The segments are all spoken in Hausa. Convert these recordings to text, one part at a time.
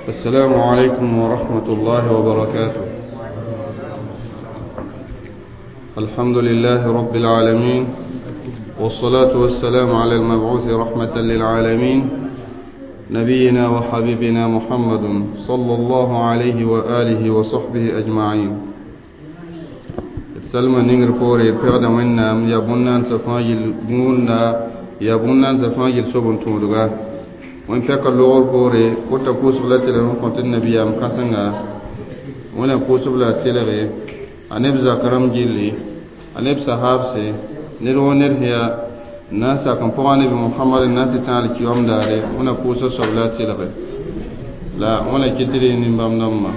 السلام عليكم ورحمة الله وبركاته. الحمد لله رب العالمين، والصلاة والسلام على المبعوث رحمة للعالمين نبينا وحبيبنا محمد صلى الله عليه وآله وصحبه أجمعين. السلام نير فوري بيغدا وينام يابونان سفاجل بونا يابونان سفاجل سبن تودغا وإن فك اللغة فوري كنت كوس بلا تلهم كنت النبي أم كسنغا ولا كوس بلا تلغي أنبزا كرم جيلي أنب صحابسي نرو نرهيا ناسا كم فواني بمحمد الناس تعالى كيوم داري ونا كوس بلا تلغي لا ولا كتير نبام نما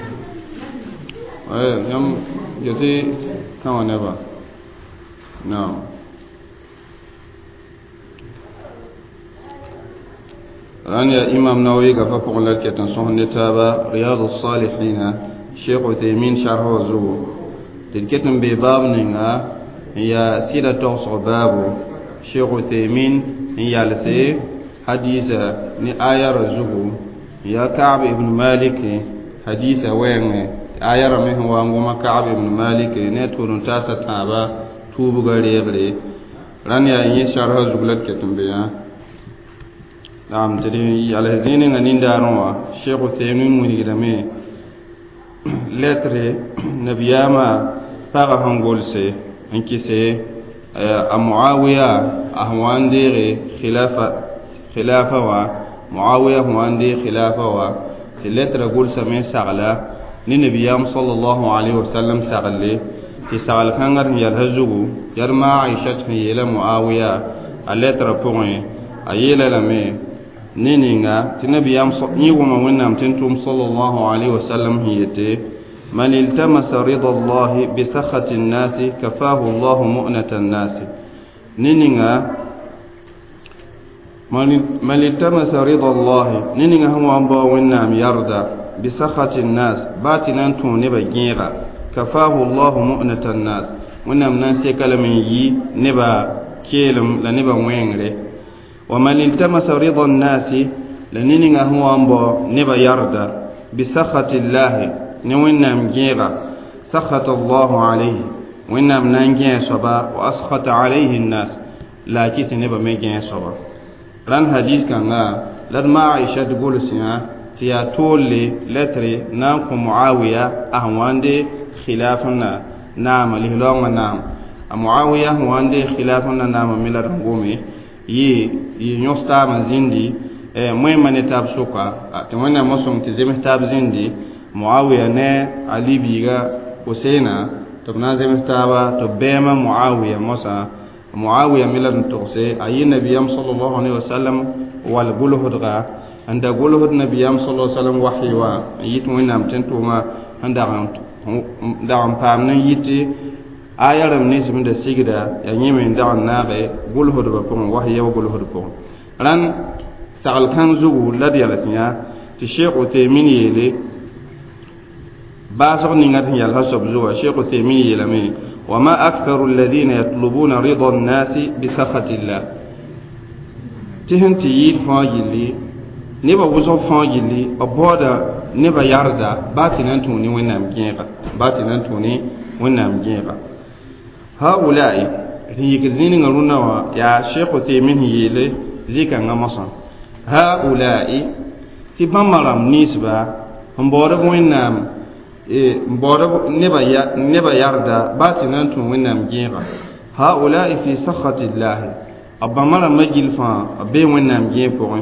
يوم جسي كما نبا نعم. رانيا إمام نووي كفا فقل لك تنصح نتابا رياض الصالحين شيخ تيمين شرح وزو تلكتن بباب نينا هي سيدة توصع بابو شيخ تيمين هي لسي حديثة ني آية رزوه هي كعب ابن مالك حديثة وين آية رميه وانغوما كعب ابن مالك نتور تاسة تابا توبو غريغري رانيا إني شرح زغلت كتن بيا نعم. تري على هذين غنين داروا شيخ تيمين مريدمي لتر نبياما فاغهم قولسي انكسي معاوية أهوان ديغي خلافة معاوية أهوان دي خلافة لتر قولسا من سغلا لنبيام صلى الله عليه وسلم سغلي في سغل كانغر يالهزوغو يرمى عيشت هيلا معاوية اللتر بوغي أيلا لمي نينغا تنبيام نيوما ونام تنتم صلى الله عليه وسلم هيتي من التمس رضا الله بسخط الناس كفاه الله مؤنة الناس. نينغا من التمس رضا الله نينغا هم أنبا ونام يرضى بسخط الناس باتنا انتم نبا جيغا كفاه الله مؤنة الناس ونام ناسي كلمة يي نبا كيلم لنبا وينغري. ومن التمس رضا الناس لنينغا هو أنبا نبا يرضى بسخط الله نوينام جيغا سخط الله عليه وينام نانجي صبا وأسخط عليه الناس لا كيت نبا ميجي صبا. ران حديث كان لما عائشة تقول سيا تيا تولي لتري نامكم معاوية أهوان دي خلافنا نام لهلوم نام معاوية أهوان دي خلافنا نام ملا رنقومي yi nyosta mazindi moy manetab suka tamana mosum tizeme tab zindi muawiya ne ali biga husaina to na zeme taba to bema muawiya mosa muawiya milan tokse ayi nabiyam sallallahu alaihi wasallam wal gulhudga anda gulhud nabiyam sallallahu alaihi wasallam wahyiwa yit moynam tentuma anda am pamna yiti ayaram ne simin da sigida ya nyime ndawan nabe gulhud ba pon wahya wa gulhud pon ran sagal kan zugu ladi alasinya ti sheikh utaymin yele baso ni ngat yal hasab zuwa sheikh utaymin yele me wa ma aktharu alladhina yatlubuna ridha an-nas bi sakhati Allah tihinti yid fajili ne ba wuzo fajili aboda ne ba yarda batinan tuni wannan ginga batinan tuni wannan ginga. هؤلاء هي كزين غرونا يا شيخ تيمين يله زيكا غمصا هؤلاء تبمرم نسبة مبارك وينام مبارك نبا يردا باتنانتم وينام جيغا هؤلاء في سخط الله أبمرم مجل فا أبي وينام جيغا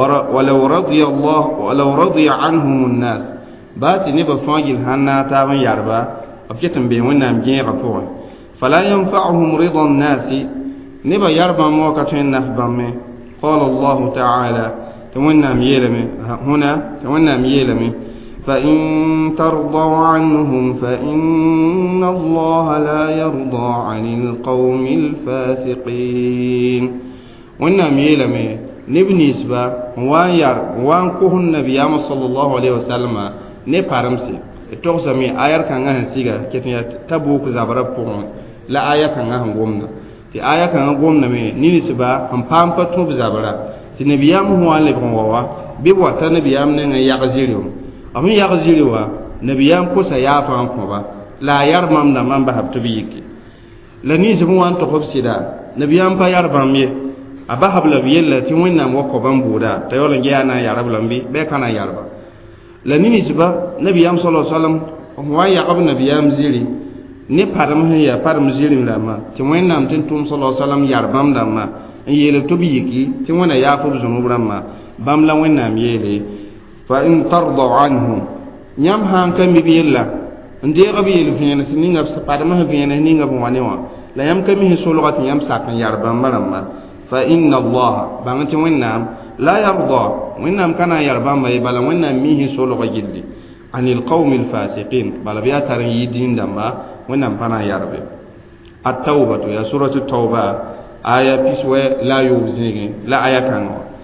ولو رضي عنهم الناس بات نبا فاجل هنا تابن يربا أبجتم بي وينام جيغا فوق فلا ينفعهم رضا الناس نبا يربى موقعين نفبامي. قال الله تعالى تونام يلمي هنا تونام يلمي فإن ترضوا عنهم فإن الله لا يرضى عن القوم الفاسقين. ونام يلمي نبني سبا وان كهن النبي صلى الله عليه وسلم نبارمسي توسمي آيار كان هنسيغا كتنيا تبوك زابرا بون لا آية كان هنغومنا ti aya kan gomna me nini siba am pampa tub zabara ti nabiyam huwa le bon wa bi wa ta nabiyam ne ya gaziriyo amun ya gaziriyo wa nabiyam ko sa ya fa ko ba la yar mam da man ba habtu bi yiki la ni zumu wan to hobsida nabiyam pa yar bam ye aba habla bi yella ti wonna mo ko ban buda ta yola ngiya na ya rablam bi be kana yarba la ni zuba nabiyam sallallahu alaihi wasallam wa ya qab nabiyam ziri ne param ya param ziri la ma ti wonna tin tum sallallahu alaihi wasallam yar bam da ma yele to bi yiki ti wonna ya fu zunu bramma bam la wonna mi yele fa in tarda anhu nyam han kan bi yella nde gabi yele fi ne sininga param ha fi ne ninga bo wane wa la yam kan mi sulugat yam sakan yar bam maramma fa inna allah banti wannam la yarda wannam kana yarba mai bala wannam mihi solo gilli anil qaumil fasiqin bala biya tar yidin damba wannam kana yarbe at-tauba ya suratu tauba aya piswe la yuzingi la aya kan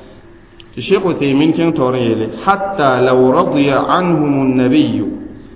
Sheikh Uthaymeen kan torele hatta law radiya anhum an-nabiy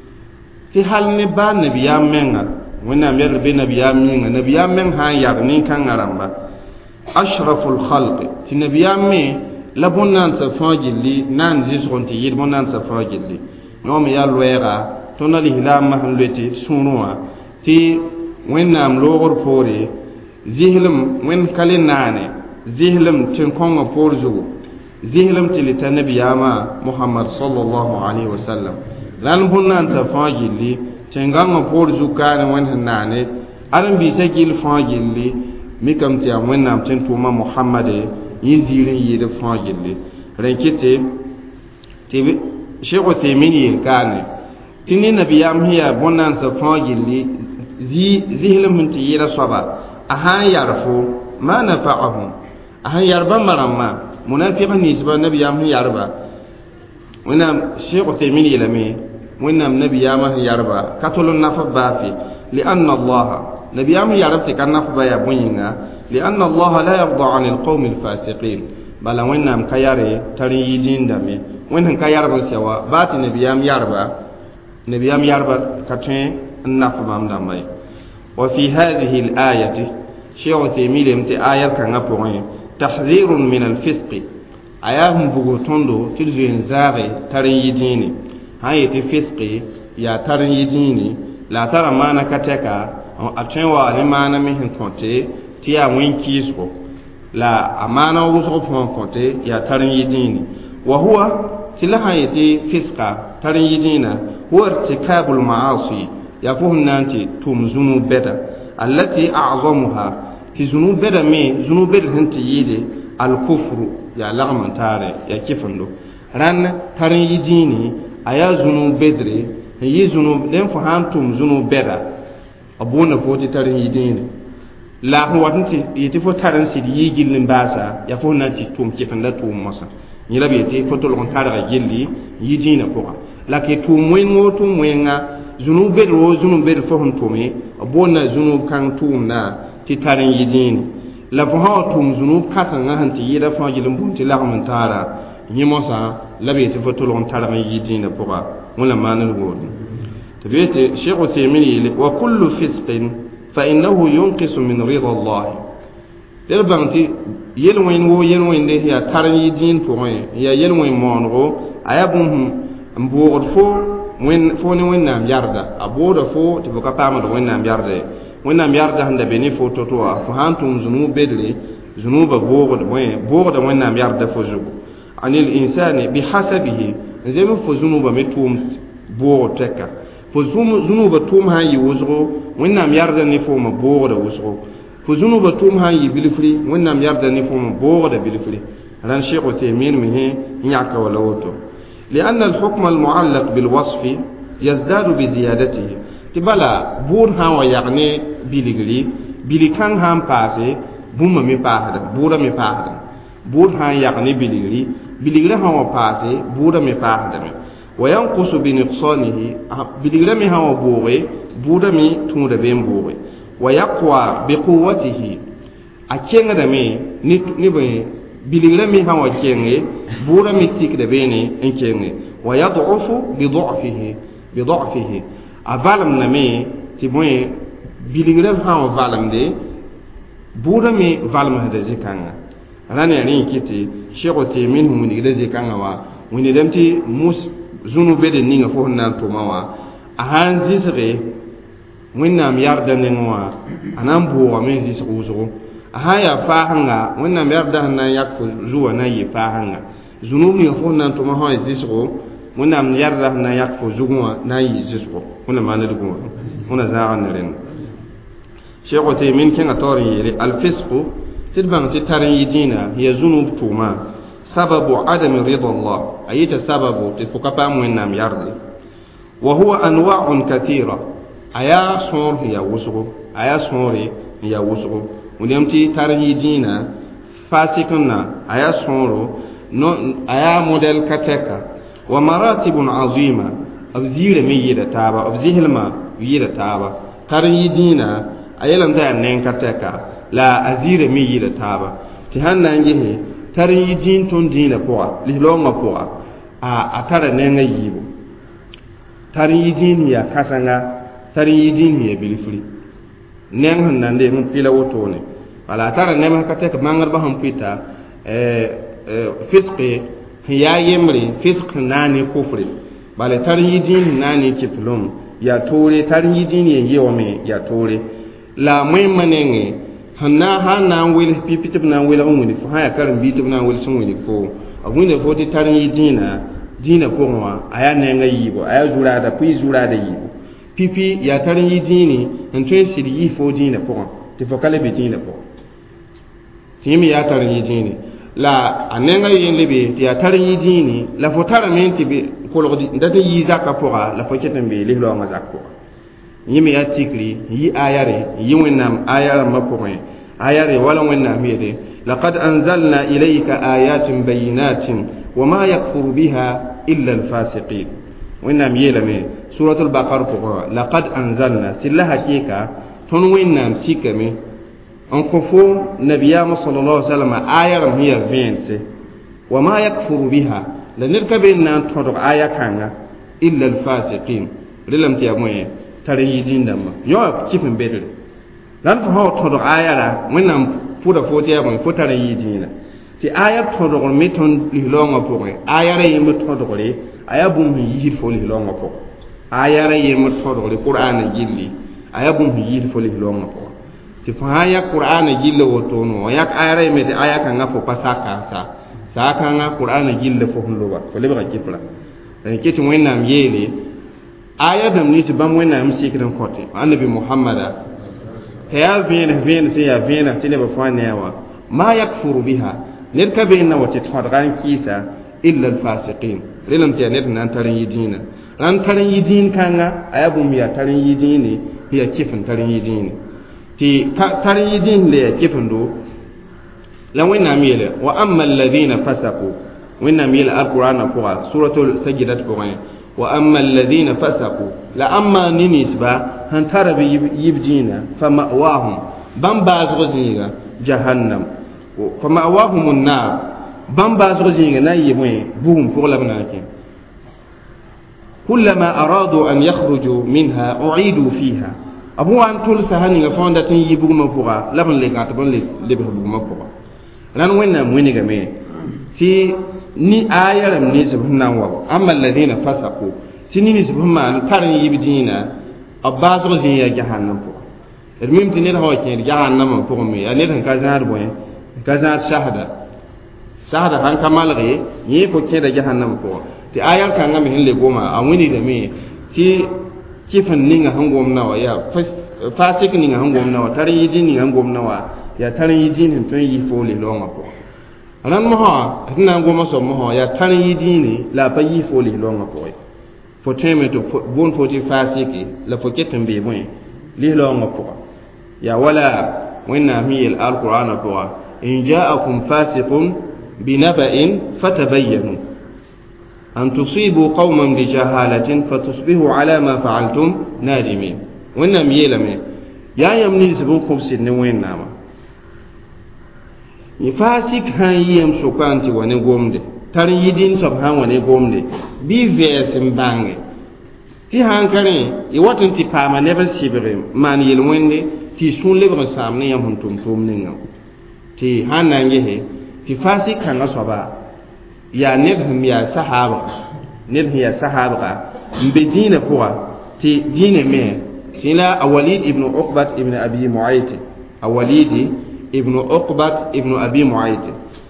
fi hal ne ba nabiyam menga wannam yarbe nabiyam menga nabiyam men ha yarni kan aramba ashraful khalq ti nabiyam me la bonan sa fajili nan zisronti yid bonan sa fajili no me ya loera to na li hilam ma hanleti sunwa ti wennam logor pore zihlim wen kalinane zihlim tin kongo porzu zihlim ti litanabiyama muhammad sallallahu alaihi wasallam lan bonan sa fajili tingango porzu kana wen hanane aran bi sagil fajili mikam ti am wennam tin tuma muhammade yizirin yi da fajille renkete ti Sheikh Uthaymeen yi kane tini nabiyam hiya bonan sa fajille zihlim minti yira soba ahan yarfu ma nafa'ahum ahan yarba maramma munafiqan nisba nabiyam yarba wennam Sheikh Uthaymeen yi lame wennam nabiyam yarba katulun nafa bafi li anna allah نبيام يعرف كان نفبا يا بوينا لأن الله لا يرضى عن القوم الفاسقين بل وينهم كياري تريدين دمي وينهم كيار بسوا بات نبيام يربا كتين النفبا مدمي وفي هذه الآية شيء تيميل امتي آية كان نفبوين تحذير من الفسق آيهم بغوتوندو تلزين زاغي تريديني هاي تفسقي يا تريديني لا ترى ما نكتكا atwenwa limana mi hinkonte ti ya winkisko la amana wuso fonkonte ya tarin yidini wa huwa tilaha yati fiska tarin yidina huwa irtikabul ma'asi ya fuhnanti tum zunu beda allati a'zamuha ti zunu beda mi zunu beda hinti yide al kufru ya lagmantare ya kifando ran tarin yidini aya zunu bedre yi zunu den fahantum zunu beda abuna foti tarin yidini la ho watinti yiti fo tarin sidi yigilin basa ya fo nanti tum kifanda tum masa ni labe ti fotol on tara gilli yidina ko la ke tum wen ngo tum wenga zunu bedro fo hon tumi abuna zunu kan tum na ti tarin yidini la fo ha tum zunu kasan nga hanti yida fo gilin bunti la man tara ni mosa labe ti fotol on tara yidina ko wala manal wodi تبيت شيخ عثيمين وكل فسق فإنه ينقص من رضا الله تلبانتي يلوين ده يا ترني دين بوين يا يلوين مونغو أيابهم مبورد فو وين نام ياردا أبورد فو تبقى بامد وين نام نام ياردا هندا بني فو تطوع فهانتم ذنوب بدلي ذنوب بورد وين نام ياردا فوزو عن الإنسان بحسبه زي ما فو ذنوب متوم بورد تكا fo zunuba tum ha yi wuzgo wennam yarda ni fo ma bogoda wuzgo fo zunuba tum ha yi bilfri wennam yarda ni fo ma bogoda bilfri ran Sheikh Uthaymeen mihi nyaka wala woto لأن الحكم المعلق بالوصف يزداد بزيادته تبلا بور ها ويعني بيلي كان هم باسي بوما مي باهدا بورا مي باهدا بور ها يعني بيلي ها وباسي بورا مي باهدا وينقص بنقصانه بلغرمي هو بوغي بودمي تود بين بوغي ويقوى بقوته أكين دمي نبي بلغرمي هو كينغي بودمي تيك دبيني إنكينغي ويضعف بضعفه أفعلم نمي تبوي بلغرمي هو فعلم دي بودمي فعلم هذا زكانا rane rin kiti shego te min hum ni gede kanga wa woni demti mus zunu bede ninga fo nan to mawa a han zisre wonnam yarda nenwa anan bo men zisre uzo a ha ya fa hanga wonnam yarda nan yakfu zuwa na yi fa hanga zunu ni fo nan to mawa zisre wonnam yarda nan yakfu zuwa na yi zisre wonna manadu ko wonna zaan ren shego te min kenga tori al fisqu تدبان تتاري دينا هي ذنوب توما سبب عدم رضا الله أيت سبب تفكبا من نام يرضي وهو أنواع كثيرة أيا صور هي وسغ أيا صور هي وسغ وليمتي تاري دينا فاسقنا أيا صور أيا موديل كتكا ومراتب عظيمة أبزير ميدا تابا أبزير ما يدا تابا تاري دينا أيا لم تأنين كتكا la azire mi yida taba ti hanna ngehe tari jin ton dina poa li longa poa a tara nenga yibo tari jin ya kasanga tari jin ya bilfri neng hanna nde mun pila wotone wala tara nema ka tek mangar ba ham pita fisqi ya yemri fisq nani kufri bale tari jin nani kitlum ya tore tari jin ya yewme ya tore la moy manenge hanna hanna wil pipitib na wil umuni fo haya karam bitib na wil sumuni fo agune fo ti tarin dina ko wa aya ne ngayi bo aya jura da pi jura da yi pipi ya tarin dini en tren sidi yi fo dina ko ti fo kale bi dina ko timi ya tarin dini la anenga yin lebe ti ya tarin dini la fo taramenti bi ko lo ndata yi zakka ko la fo ketambe le lo nga zakko yimi ya tikri yi ayare yi wennam ayara mapoin ayare wala wennam yede laqad anzalna ilayka ayatin bayinatin wama yakfuru biha illa alfasiqin wennam yelame suratul baqara ko laqad anzalna silla hakika ton wennam sikame on ko fo nabiyama sallallahu alaihi wasallam ayara hiya vense wama yakfuru biha la nirkabe nan todo aya kanga illa alfasiqin rilam tiya moye tare yidin dama yo kifin bedre dan ko to do ayara wonnam fuda foti ya mo fotare yidina ti ayat to do meton li longa po ayara yim to do le ayabum yid fo li longa po ayara yim to do le qur'ana jilli ayabum yid fo li longa po ti fa aya qur'ana jille woto no yak ayara yim de ayaka ngafo pasaka sa ka nga qur'ana jille fo hunluba ko le ba kifla en kiti wonnam yele aya dam ni ti bam wena am sikran kote annabi muhammada ya vena sai ya vena tile ba fane yawa ma yakfuru biha nit ka bena wati tadran kisa illa alfasiqin rilam ti net nan tarin yidina ran tarin yidin kanga ayabum ya tarin yidini ya kifin tarin yidini ti tarin yidin le kifin do la wena mile wa amma alladhina fasaqu wena mile alqur'ana ko suratul sajdat ko وأما الذين فسقوا لأما ننسبة هنتر يبجينا فمأواهم بمباز غزينا جهنم فمأواهم النار بمباز غزينا نايمين بوم فغلبناكين كلما أرادوا أن يخرجوا منها أعيدوا فيها أبو أن تلسى هنيا فاندة يبوم فغا لبن لكاتبون لبهم فغا لأن وين جميع في ni ayaram ni subhanahu wa amma alladhina fasaqu tinini subhanahu tarin yibdina abazo ziya jahannam ko ermim tinir hawke jahannam ko me ya ne tan kazar boy kazar shahada han kamal re yi ko ke da jahannam ko ti ayar kan ngam hin le goma a wuni da me ti kifan ninga hangom nawa ya fasik ninga hangom nawa tarin yidini hangom nawa ya tarin yidini ton yi fole longa ko ran moha na goma so moha ya tan yidini la pa yi fo li longa ko fo teme to bon foti fasiki la fo ketem be bon li longa ko ya wala wenna mi alqur'ana ko in ja'akum fasiqun binaba'in fatabayyanu an tusibu qauman bi jahalatin fatusbihu ala ma fa'altum nadimin wenna mi yelame ya yamni sibu ko sidne wenna ma ni fasik han yem sokanti wane gomde tar yidin sob han wane gomde bi vesim bange ti han kare i watin ti pama never sibre man yel wende ti sun lebre samne yam huntum tum ninga ti han nange he ti fasik kan soba ya ned hum ya sahaba mbe dina poa ti dina me sila awalid ibn uqbat ibn abi muayt awalid ibn uqbat ibn abi muayt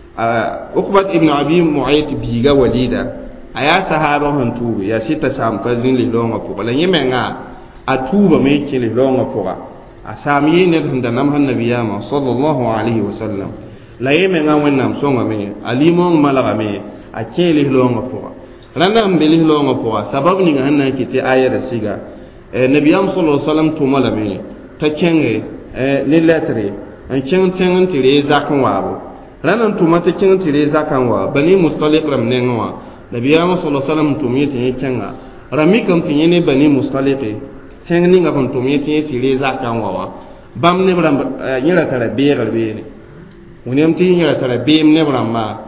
uqbat ibn abi muayt biga walida aya sahaba hon tubu ya sita sam pazin li longa poa la yemenga atuba me kile longa poa asami ne handa nam han nabiyama sallallahu alaihi wasallam la yemenga wonnam songa me alimon malaga me a kele longa poa randa mbeli longa poa sababu ni hanna kiti ayar siga nabiyam sallallahu alaihi wasallam to malame ta kenge ni letre an ken tire zakan wabo ranan to mata ken tire zakan wa bani mustaliq ram nenwa nabiyam sallallahu alaihi wasallam to mi tin kenga rami kam tin ne bani mustaliq ken ni ngam to mi tin tire zakan wa bam ne ram yira tara beegal be ne wonem tin yira tara beem ne ram ma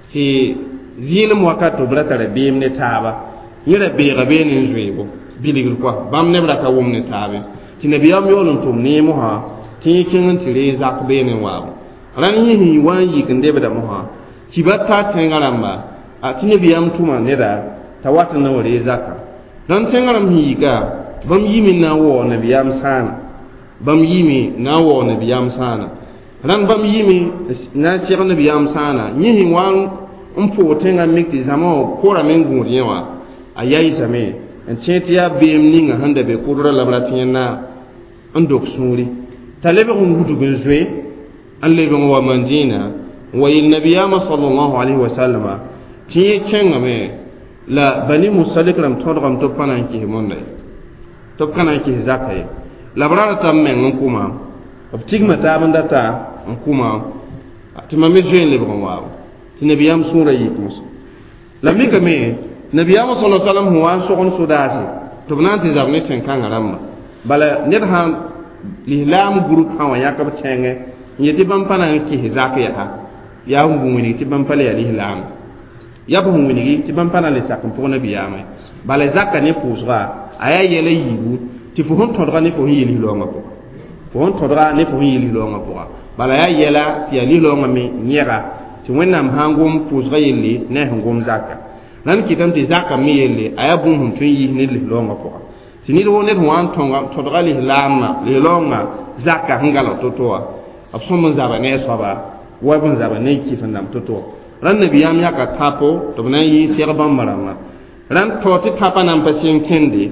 ti zilum wakato bratara beem ne taaba yira beega be ne zuebo biligil kwa bam ne braka wum ne taabe ti nabiyam yolun tum ne mo ha ti kin tire zak be ne wa ran yi wan yi kan de bada mo ha ti batta tengaramba a ti nabiyam tuma ne da tawata na wore zaka dan tengaram hi ga bam yi min na wo nabiyam sana bam yi mi na wo nabiyam sana ran bam yi mi na shi nabiyam sana yi wan po tenga mikti zamo kora men guriwa ayayi same en tiya bem ninga handa be kudura labratina andok suri talebe on gudu genzwe allebe wa mandina wa nabiyama sallallahu alaihi wasallama tiye kenga me la bani musalik ram todram to panan ki monde to kana ki zakai labrara tamen kuma optigma ta bandata kuma timame jwen le bon wa nabiyam sura yikus lamika me nabiyam sallallahu alaihi wasallam huwa sogon sudasi to bananti zabne ten kan ramma bala ned han lihlam group hawa yakab chenge yeti bam pana ki hizaka ya ha ya ngumuni ti bam pale ya lihlam ya bu ngumuni ti bam pana le sakam po nabiyam bala zakka ne pusra aya yele yibu ti fu hon todra ne ko yili longa ko hon todra ne ko yili longa ko bala ya yela ti ya li longa me nyera ti wẽnnaam sãn gom pʋʋsga yelle ne sẽn gom zaka nan kɩtame tɩ zaka me yelle a yaa bũmb sẽn tõe n yiis ne lislaoongã pʋga tɩ ned wo ned sẽn wa n tõdga lislaoongã zaka sẽn gala to-to wã b sõm n zaba ne a soaba wa b n zaba ne kɩfendam to-to wã rãnd nabiyaam yaka tapo tɩ b na n yɩ sɛg bãmba rãmbã rãnd tao tɩ tapa na n pa sẽn kẽnde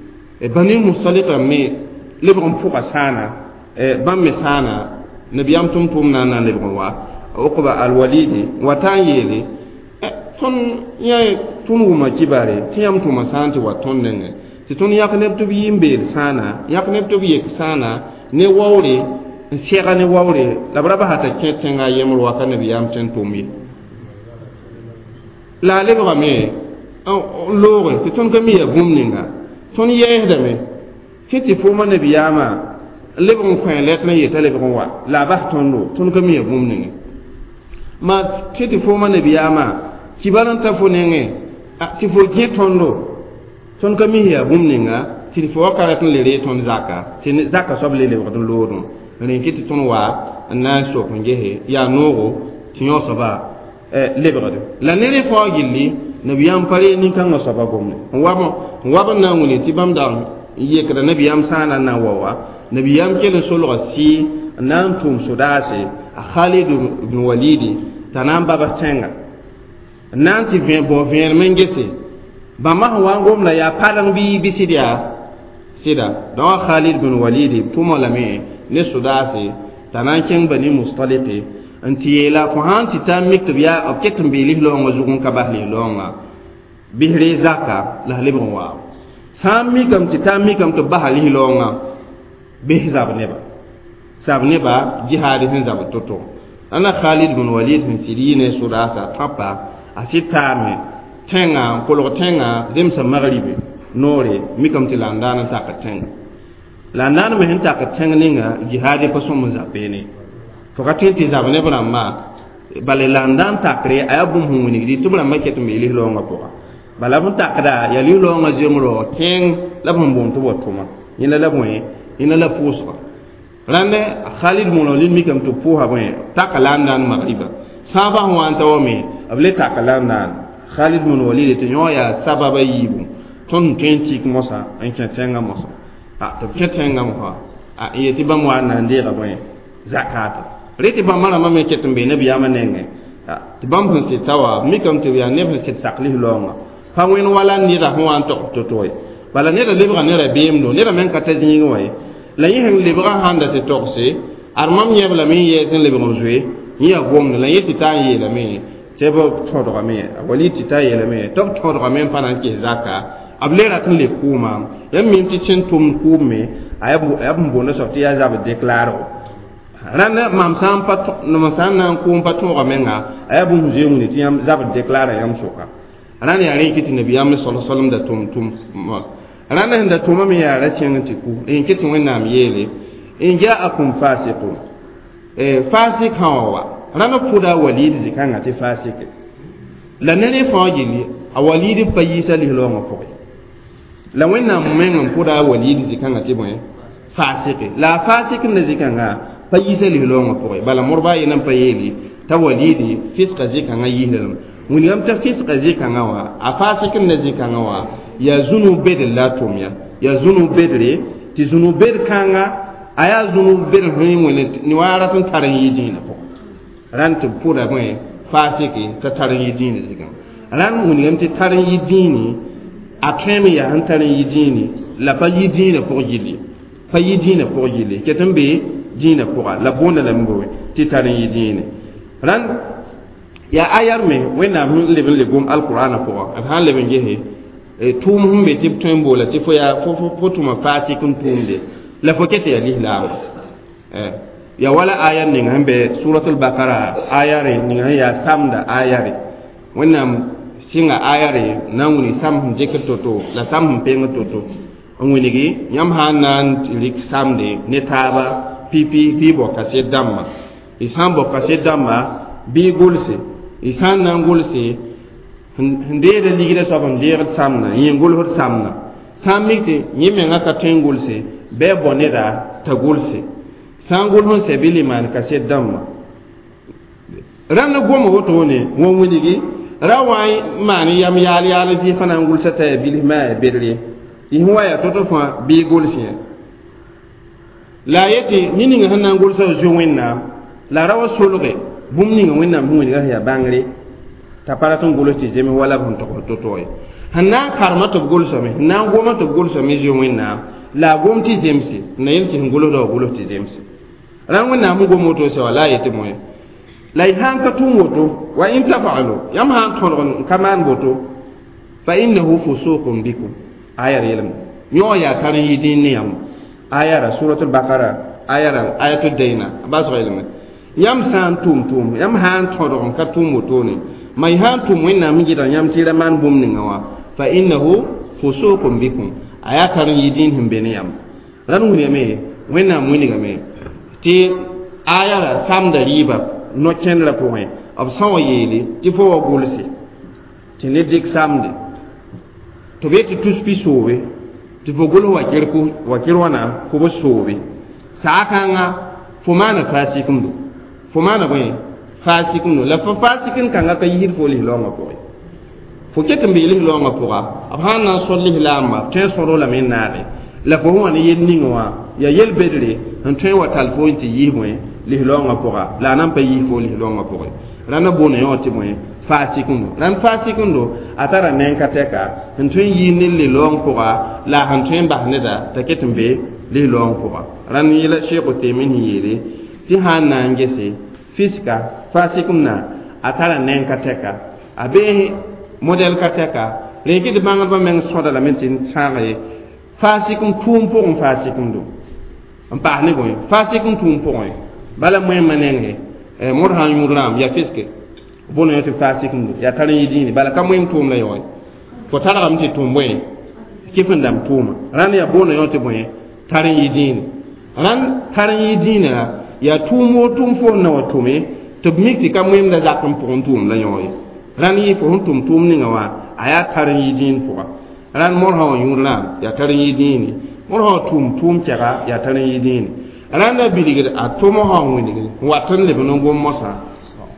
bani musalik rãmb lebg n pʋga sãana bãmb me sãana nabiyaam tʋm-tʋʋm na n lebg n wa uqba alwalidi watan yele ton ya tun wuma kibare tiyam tuma santi wa ton nenge ti ton yakne to bi yimbe sana yakne to bi sana ne wawre shega ne wawre la braba hata ketenga yemul wa kan bi yam ten tumi la le ba me lore ti ton kami ya gumninga ton yehda me ti fo man bi yama le bon ko let na yeta le bon wa la ba ton lo ton kami ya gumninga ma titi fo ma nabiyama kibaran ta fo nenge ti fo ge tondo ton ka mi ya bumninga ti fo wakara ton le ton zaka ti zaka sob le ton lodon ne kiti ton wa na so ko ngehe ya nogo ti yo soba lebrade la ne fo gilli nabiyam pare ni kan soba gomne wa ba na ngule ti bam da ye kada nabiyam sana na wawa nabiyam kele solo si nan tum sudase Khalid ibn Walid tanam baba tenga nanti vien bo vien mengese ba ma wa ngom la ya palang bi bisidia sida do Khalid ibn Walid tumo lame ne sudase tanan ken bani mustaliqi anti la ko hanti tamik biya oketum bi lihlo ngo zugun ka bahli longa bihri zaka la libon wa sammi kam ti tammi kam to bahli longa bi hisab neba sabne ba jihadi hin zab toto ana Khalid bin Walid bin Sirine surasa tapa asitame tenga kolo tenga zemsa maghribi nore mikam tilandana ta tenga landana me hin ta tenga ninga jihadi paso mun zapene to katin ti zabne brama bale landan takre ayabum humuni di tubra maketu me li longa poa bala mun takada ya li longa zemro ken labum bum to botuma ina labwe ina la pusba rande Khalid bin Walid mikam to puha bwe takalandan maghriba saba ho anta o me able takalam nan Khalid bin Walid te nyoya sababa yibu ton 20 mosa en kenga mosa to kenga mo yeti ba mo na ndira boy zakat reti ba mara ma me ketumbe nabi amanenge ti bam hun se tawa mi kam te ya ne se sakli longa fa wen wala ni da ho an to toy bala ne da lebra ne ra bem no ne ra men kata jingi way la yi hen lebra handa se tokse armam yebla mi ye sen lebra jouer yi ya gom la yeti tan yi la mi te bo to do me wali ti ta yi la me to do me pa nan ke zaka ablera tun le kuma yam min ti chen tum kume ayabu bona so ti ya za declaro rana mam sam pat no sam nan kum pat to menga ayabu muzemu ni ti yam za declare yam soka rana ya rin kiti nabi yam sallallahu alaihi wasallam da tum rana da tum me ya ra chen ti ku in kiti wenna mi yele in ja'akum fasiqun fasik hawa rana puda walid zikanga ti fasik la nene fajili a walid payisa li lo ngo la wenna menga puda walid zikanga ti boy fasik la fasik ne zikanga payisa li lo ngo bala murba ina payeli ta walidi fiska zikanga yihlem mun yam ta fiska zikanga wa a fasik ne zikanga wa ya zunu bedel la tumya ya zunu bedre ti zunu bed kanga aya zunu bed hin woni ni wara tun taran yidina ko ran to pura mo fasiki ta taran yidina zikan ran mun yam ti taran yidini atremi ya han taran yidini la pa yidina ko jili fa yidina ko jili ketambe dina ko la bona la mbowe ti taran yidini ran ya ayar me wena mun leben le gum alquran ko han leben jehe tum humbe tip tembo la tifo ya fo tuma fasikun tumde la fokete ya lihla ya wala ayar ni ngambe suratul baqara ayare ni ya samda ayare wannan singa ayare nanguni sam jeketoto la sam penga toto nguni gi nyam hanan lik samde netaba pipi bo kase damma isambo kase damma bi gulse isan nan gulse ndede ligide sobon leer samna yengul hot samna samite nyime ngaka tengulse be boneda tagulse sangul hon se biliman ka sedam ranna gomo woto ne won wonigi rawai mani yam yali yali ji fana ngulse ta bilima bedri ihwa ya toto fa bi gulse la yeti nini nga hanan gulse jowenna la rawa solge bumni nga wenna bumni ga ya bangre taparatun guloti jemi wala bon to toy hanna karmato gulso me na goma to gulso me jowenna la gomti zemsi na yelti ngulo do guloti zemsi rangu na mu gomo to so wala yeti moy lay hanka tumoto wa in tafa'alu yam han ton kaman boto fa innahu fusuqun bikum ayar yelam nyoya tarin yidin niyam ayara suratul baqara ayara ayatul dayna baso yelam yam san tum yam han ton ka tumoto ne mai han tum wenna mi gidan yam tira man bum ni ngawa fa innahu fusuqun bikum ayatar yidin himbe ne yam ranu ne me wenna mu ni game ti ayara sam da riba no ken la point ab sawo yeli ti fo gulsi ti ne dik samde to be ti tuspi sowe ti fo gulu wa kirwana ko bo sowe sakanga fumana fasikundu fumana boy fasikun la fa fasikin kanga ka yir fo li longa ko fo ketam bi li longa ko abhana solli lama te soro la min naade la fo woni yenni ngwa ya yel bedre han te wa talfo ti yihwe li longa ko la nan pa yi fo li longa ko rana bono yoti moy fasikun ran fasikun do atara nen kateka han te yi ni li longa ko la han te ba ne da ta ketam be li longa ko ran yila sheko temini yele ti hanna ngese fiska fasikumna atara nen kateka abe model kateka reki de bangal ba men soda la mentin sare fasikum tumpo on fasikum do on pa ne boy fasikum tumpo on bala moy manenge murhan yuram ya fiske bono yote fasikum do ya tare yidini bala kam moy tum la yoy fo tara kam ti tum boy kifandam tuma ran ya bono yote boy tare yidini ran tare yidini ya tumo tum fo na watume to mikti kam wem da zakam pon tum la yoy ran yi fo tum ni ngawa aya tar yidin fo ran mor ha yurna ya tar yidini mor ha tum kera ya tar yidini ran da biligir a tumo ha woni watan le bonon gom mosa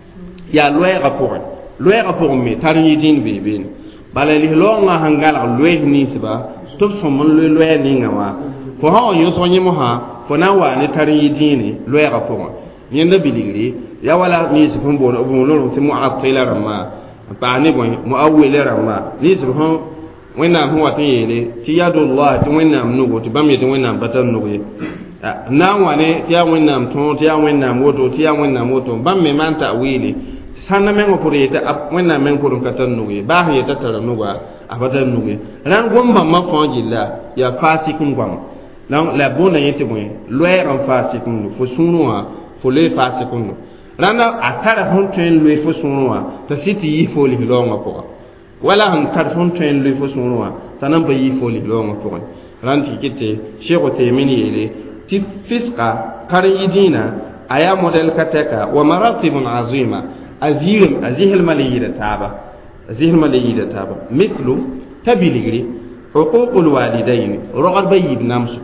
ya loɛɛgã pʋgẽ loɛɛgã pʋgẽ me tar yɩ dĩin beebeen bala li loongã sẽn galg loɛɛs ninsba tɩ b sõm n loe loɛɛ ninga wã fo sã wa yõsg yẽmsã fo na n waa ne tar yɩ dĩine loɛɛgã pʋgẽ yẽnda bilgri ya wala nins fõn boolorem tɩ muatila rãmbã n paas ne bõe muawele rãmbã nins b sẽn wẽnnaam sẽn wat n yeele tɩ yadullah tɩ wẽnnaam nugo tɩ bãmb yetɩ wẽnnaam pa tar nug ye na n wa ne tɩ yaa wẽnnaam tõog tɩ yaa wẽnnaam woto tɩ yaa wẽnnaam woto bãmb me maan ta'wɩɩle sãnda mengã pʋd yetɩ wẽnnaam meng pʋd n ka tar nug ye baa sẽn yetɩ tara nuga a pa tar nug ye rãnd gom bãmbã fãa gilla yaa faasik n goam la boonda yẽ tɩ bõe loɛɛg n faasik n lo fo sũurẽ wã fo loe faasik n lo rãnda a tara sẽn tõe n loe fo sũurẽ wã t'a sɩ tɩ yɩ fo lislaoongã pʋga wala sẽn tar sẽn tõe n loe fo sũurẽ wã t'a nan pa yɩ fo lislaoongã pʋgẽ rãnd tɩ kɩte shekh taymin yeele tɩ fiska karen yɩ dĩinã a yaa modɛl ka tɛka wa maratibun azima a zɩslmã le yɩɩda taaba mithlu t'a bilgri uququl walidayn rogdbã yiib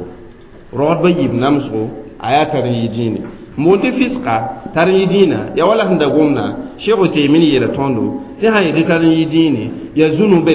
namsgo a yaa tar yɩ dĩine moon tɩ fiska tar yɩ dĩinã ya wala sẽn da gomna shekh taymin yeela tõndo tɩ sã yetɩ tar yɩ dĩine yaa zũnu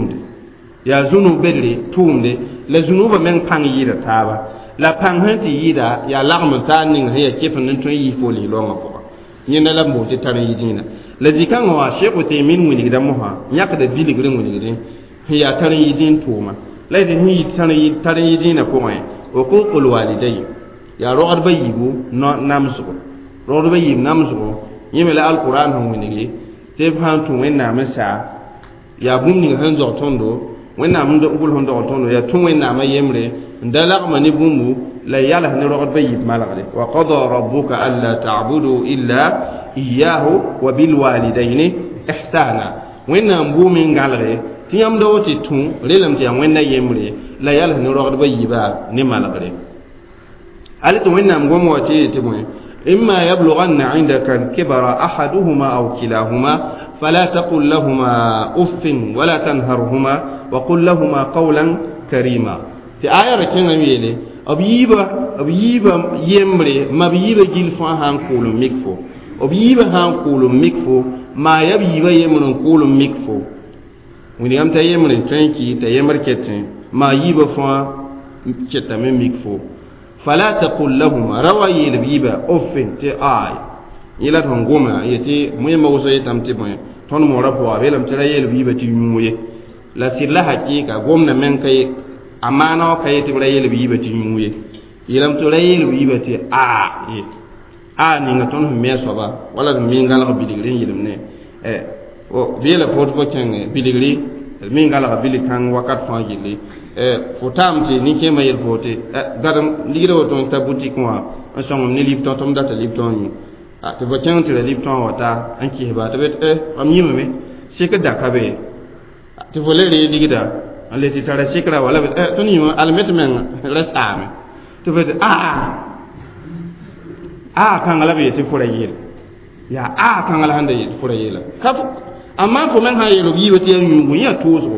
bedre tʋʋmde la zũnubã meng pãng yɩɩda taaba la pãng sẽn tɩ yɩɩda yaa lagm n taa ning sẽn yaa kɩf n tõe n yɩ fo lislaoongã pʋgã yẽnda la moon tɩ tar yɩ dĩinã la zĩ-kãngã wã shekh taymin wingda mosã yãkda bilgr n wingdẽ sẽn yaa tar yɩ dĩin tʋʋma la yetɩ sẽn yɩ tar yɩ dĩinã pʋgẽ uququl walidayn yaa rogdbã yiibu namsgo yẽ me la alquran sẽn wingde tɩ b sã n tũ wẽnnaam n saa yaa bũmb ning sẽn zog tõndo wẽnnaam n gʋls sẽn dog tõndo yaa tũ wẽnnaamã yembre n da lagma ne bũmbu la yals ne rogdbã yiib malgde wa qada rabbuka alla ta'budu illa iyyahu wa bil walidayni ihsana wẽnnaam buumi n galge tɩ yãmb da wa tɩ tũ relame tɩ yaa wẽnna yembre la yals ne rogdbã yiibã ne malgre ali tɩ wẽnnaam gom wa tɩ yetɩ bõe إما يبلغن عندك الكبر أحدهما أو كلاهما فلا تقل لهما أف ولا تنهرهما وقل لهما قولا كريما في آية ركنا ميلي أبيبا يمري ما بيبا جلفا هانقول مكفو أبيبا هانقول مكفو ما يبيبا يمرن قول مكفو وني أم تيمرن تنكي تيمر كتن ما يبا فا كتن مكفو فلا تقل لهما رواي البيبا أفن تي آي إلا تنقوما يتي مهم وصي تمتبين تون مرفوع بيلم ترى البيبا تيموي لا سيلا حقيقة قومنا من كي أمانا كي تبرى البيبا تيموي يلم ترى البيبا تي نيغا تون مي صبا ولا مين غالا بيدغرين يلمني بيلا فوتو كان بيدغري مين غالا بيلي كان وقت فاجيلي fotamti ni ke mayel fote gadam ligro ton tabuti ko en song ni lipton tom data lipton ni te vocan te lipton wata an ki heba te bet am yima me sheka da kabe te volere ligida an le ti tara shekra wala bet to ni ma almet men resame te bet kan ala be te fura yel ya kan ala hande fura yela kaf amma ko men ha yelo bi wati yungu ya tozo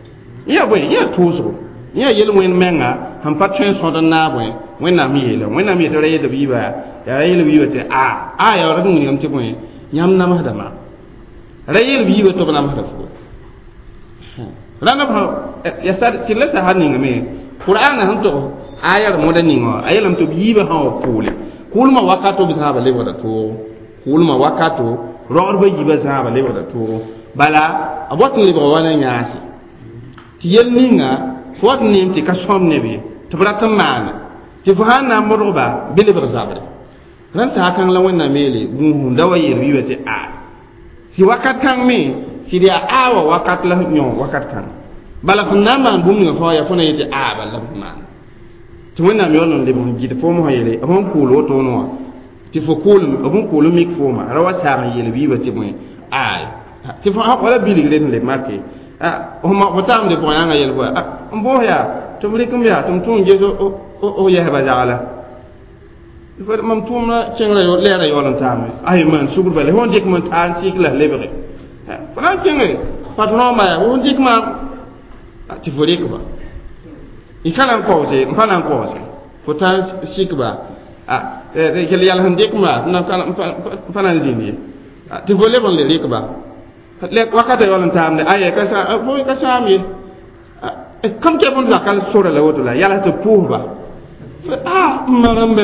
ya yel wen menga han patchen so da na bwe wen na mi tare da biba ya yel biba te ya ra ngi ngam te bwe nyam na ma da ma ra yel biba to na ma da fu rana ba ya sa silata han ngi me qur'ana han to ayar mo da ningo ayelam to biba ha o pule kulma wakato bi sahaba le wada to kulma wakato ror ba yiba sahaba le wada to bala abot ni ba wana nyaasi ti yel ninga fot nim ti ka som nebe to bratam maana ti fo hanna morba bele bar zabre ran ta kan la wonna mele bu ndawa yer wiwe ti si wakat kan me si dia awa wakat la nyon wakat kan bala fo nama bum ni fo ya fo na yeti bala man ti wonna mi wonon le bon jiti fo mo hayele abon kulo to no ti fo kulum abon kulum mik fo ma rawa sa yele wiwe ti mo ti fo ha wala bili le marke ma botam de boyanga yel bo mbo ya to brikum ya tum tun jeso o ya ba jala fo mam tumna cengla yo lera yo lan tam ay man sugur bale hon dik man tan sikla lebre fana cengé patron ma hon dik ma ti fo dik ba ikana ko je fana ko je fo tan sikba ke yalla hon dik ma na fana dini ti vole bon le rikba le wakata yolan tamne aye ka sa fo ka sami kam ke bon zakal sura la wodo la yala to pouba marambe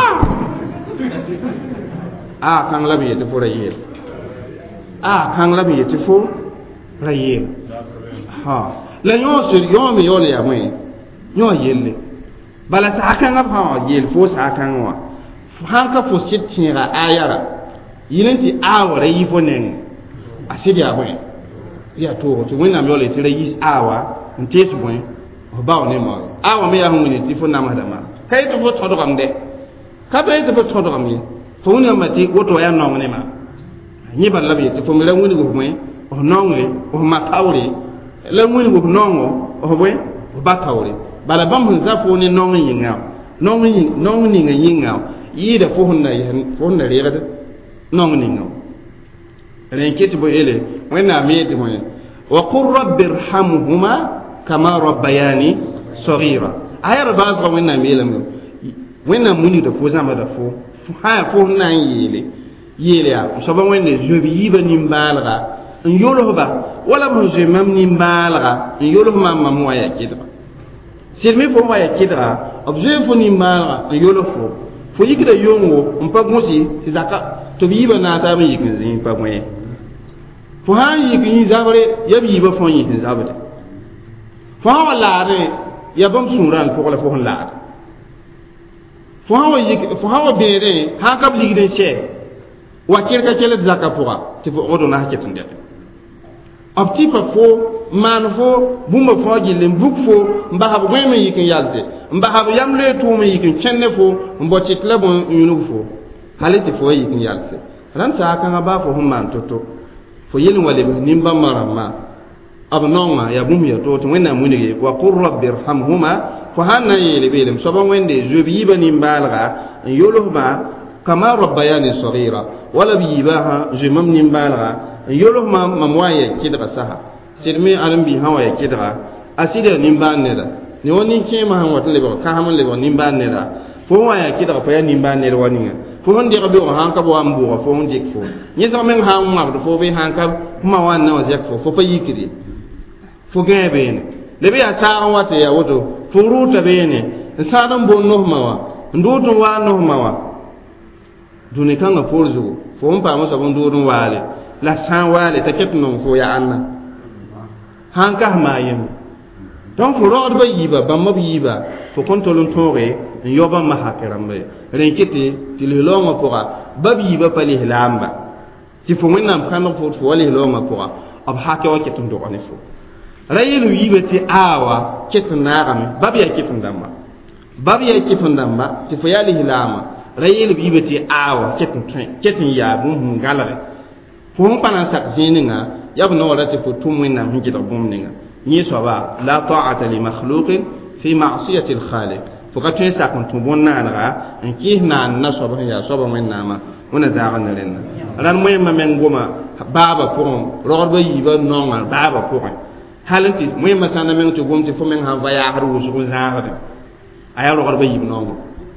kan la bi te fo raye kan la bi te fo raye la nyo sur yo mi yo le ya mwe nyo yelle bala sa kan ha yel fo sa kan wa hanka fo sittira ayara yinenti awara yi fo nen asidi abwe ya to wena mi yo le tire yi awa ntesu bwe o bawo ne ma awa me ya hu ni ti fo na ma dama kai to fo todo kam de ka be to fo todo kam ni fo ni ma ti woto ya no ne ma ni ba labi ti fo mi la nguni go mwe o nongle o ma tawre la nguni go nongo o bwe o ba tawre bala bam hun za fo ni nongo yinga nongo ni nga yinga yi da fo hunna fo hunna re ga nongo ni nga ren kiti bo ele wena me ti mo wa qur rabbirhamhuma kama rabbayani saghira ayar bazra wena me lam wena muni da fo zama da fo ha fo hunna yele ya so ba wenne jobi yiba nimbalga yolo ba wala mo je mam nimbalga yolo mam waya kidra sirmi fo waya kidra obje fo nimbalga yolo fo yikida yongo mpa gosi zaka to yiba na ta ba yikin zin pa moye fo ha yikin zabre yabi yiba fo yikin zabre fo wala re yabam sunran fo wala fo la fo ha bere ha kab ligden she wakir ka kele zaka pora ti fo odo na haketin de opti pa fo man fo bumba fo gille mbuk fo mba ha bwe me yikin yalze mba ha yam le tu me yikin chenne fo mbo chitla bon yunu fo haliti fo yikin yalze ran sa ka ba fo humman toto fo yelin wale nimba marama abnonga ya bum ya toto wena munige wa qur rabbirhamhuma fa hanna yele belem so ba wende jobi bani balga yolohba kama rabbayani saghira wala bibaha jimam nimbalga yolohma mamwaye kidra saha sirmi alambi hawa ya kidra asida nimbaneda ni woni kema han watale ba ka hamun le nimbaneda fo waya kidra fa ya nimbaneda waninga fo honde ko be o hanka bo ambu fo honde ko ni sa men ha ma fo be hanka ma wan na wazek fo fa yikidi fo gebe ne le be asa wata ya woto fo ruta be ne sadan bo no mawa ndoto wa no mawa duni kanga forzu fo mpa mo sabon durun wale la san wale taketno fo ya anna hanka mayem donc fo rod ba yiba bamma yiba fo kontolon tore yoba ma hakirambe renkete tililonga pora babi ba pali hilamba ti fo wenam kanga fo wale hilonga pora ab hakke wa ketun do ne fo rayilu yiba ti awa ketun nagam babi ya ketun damba ti fo yali hilama rayel bibeti awa ketin ya bum galare fo hon panan sak zininga yab no wala te fo tumwina hingida bum ninga ni so ba la ta'ata li makhluqin fi ma'siyati al-khaliq fo ka tun sak on tumbonna naga en ki na so ba ya so ba men nama wona zaga na renna ran moy ma men goma baba pour rorba yiba nonga baba pour halanti moy ma sana men to gomti fo men ha vaya haru so zaga aya rorba yiba nonga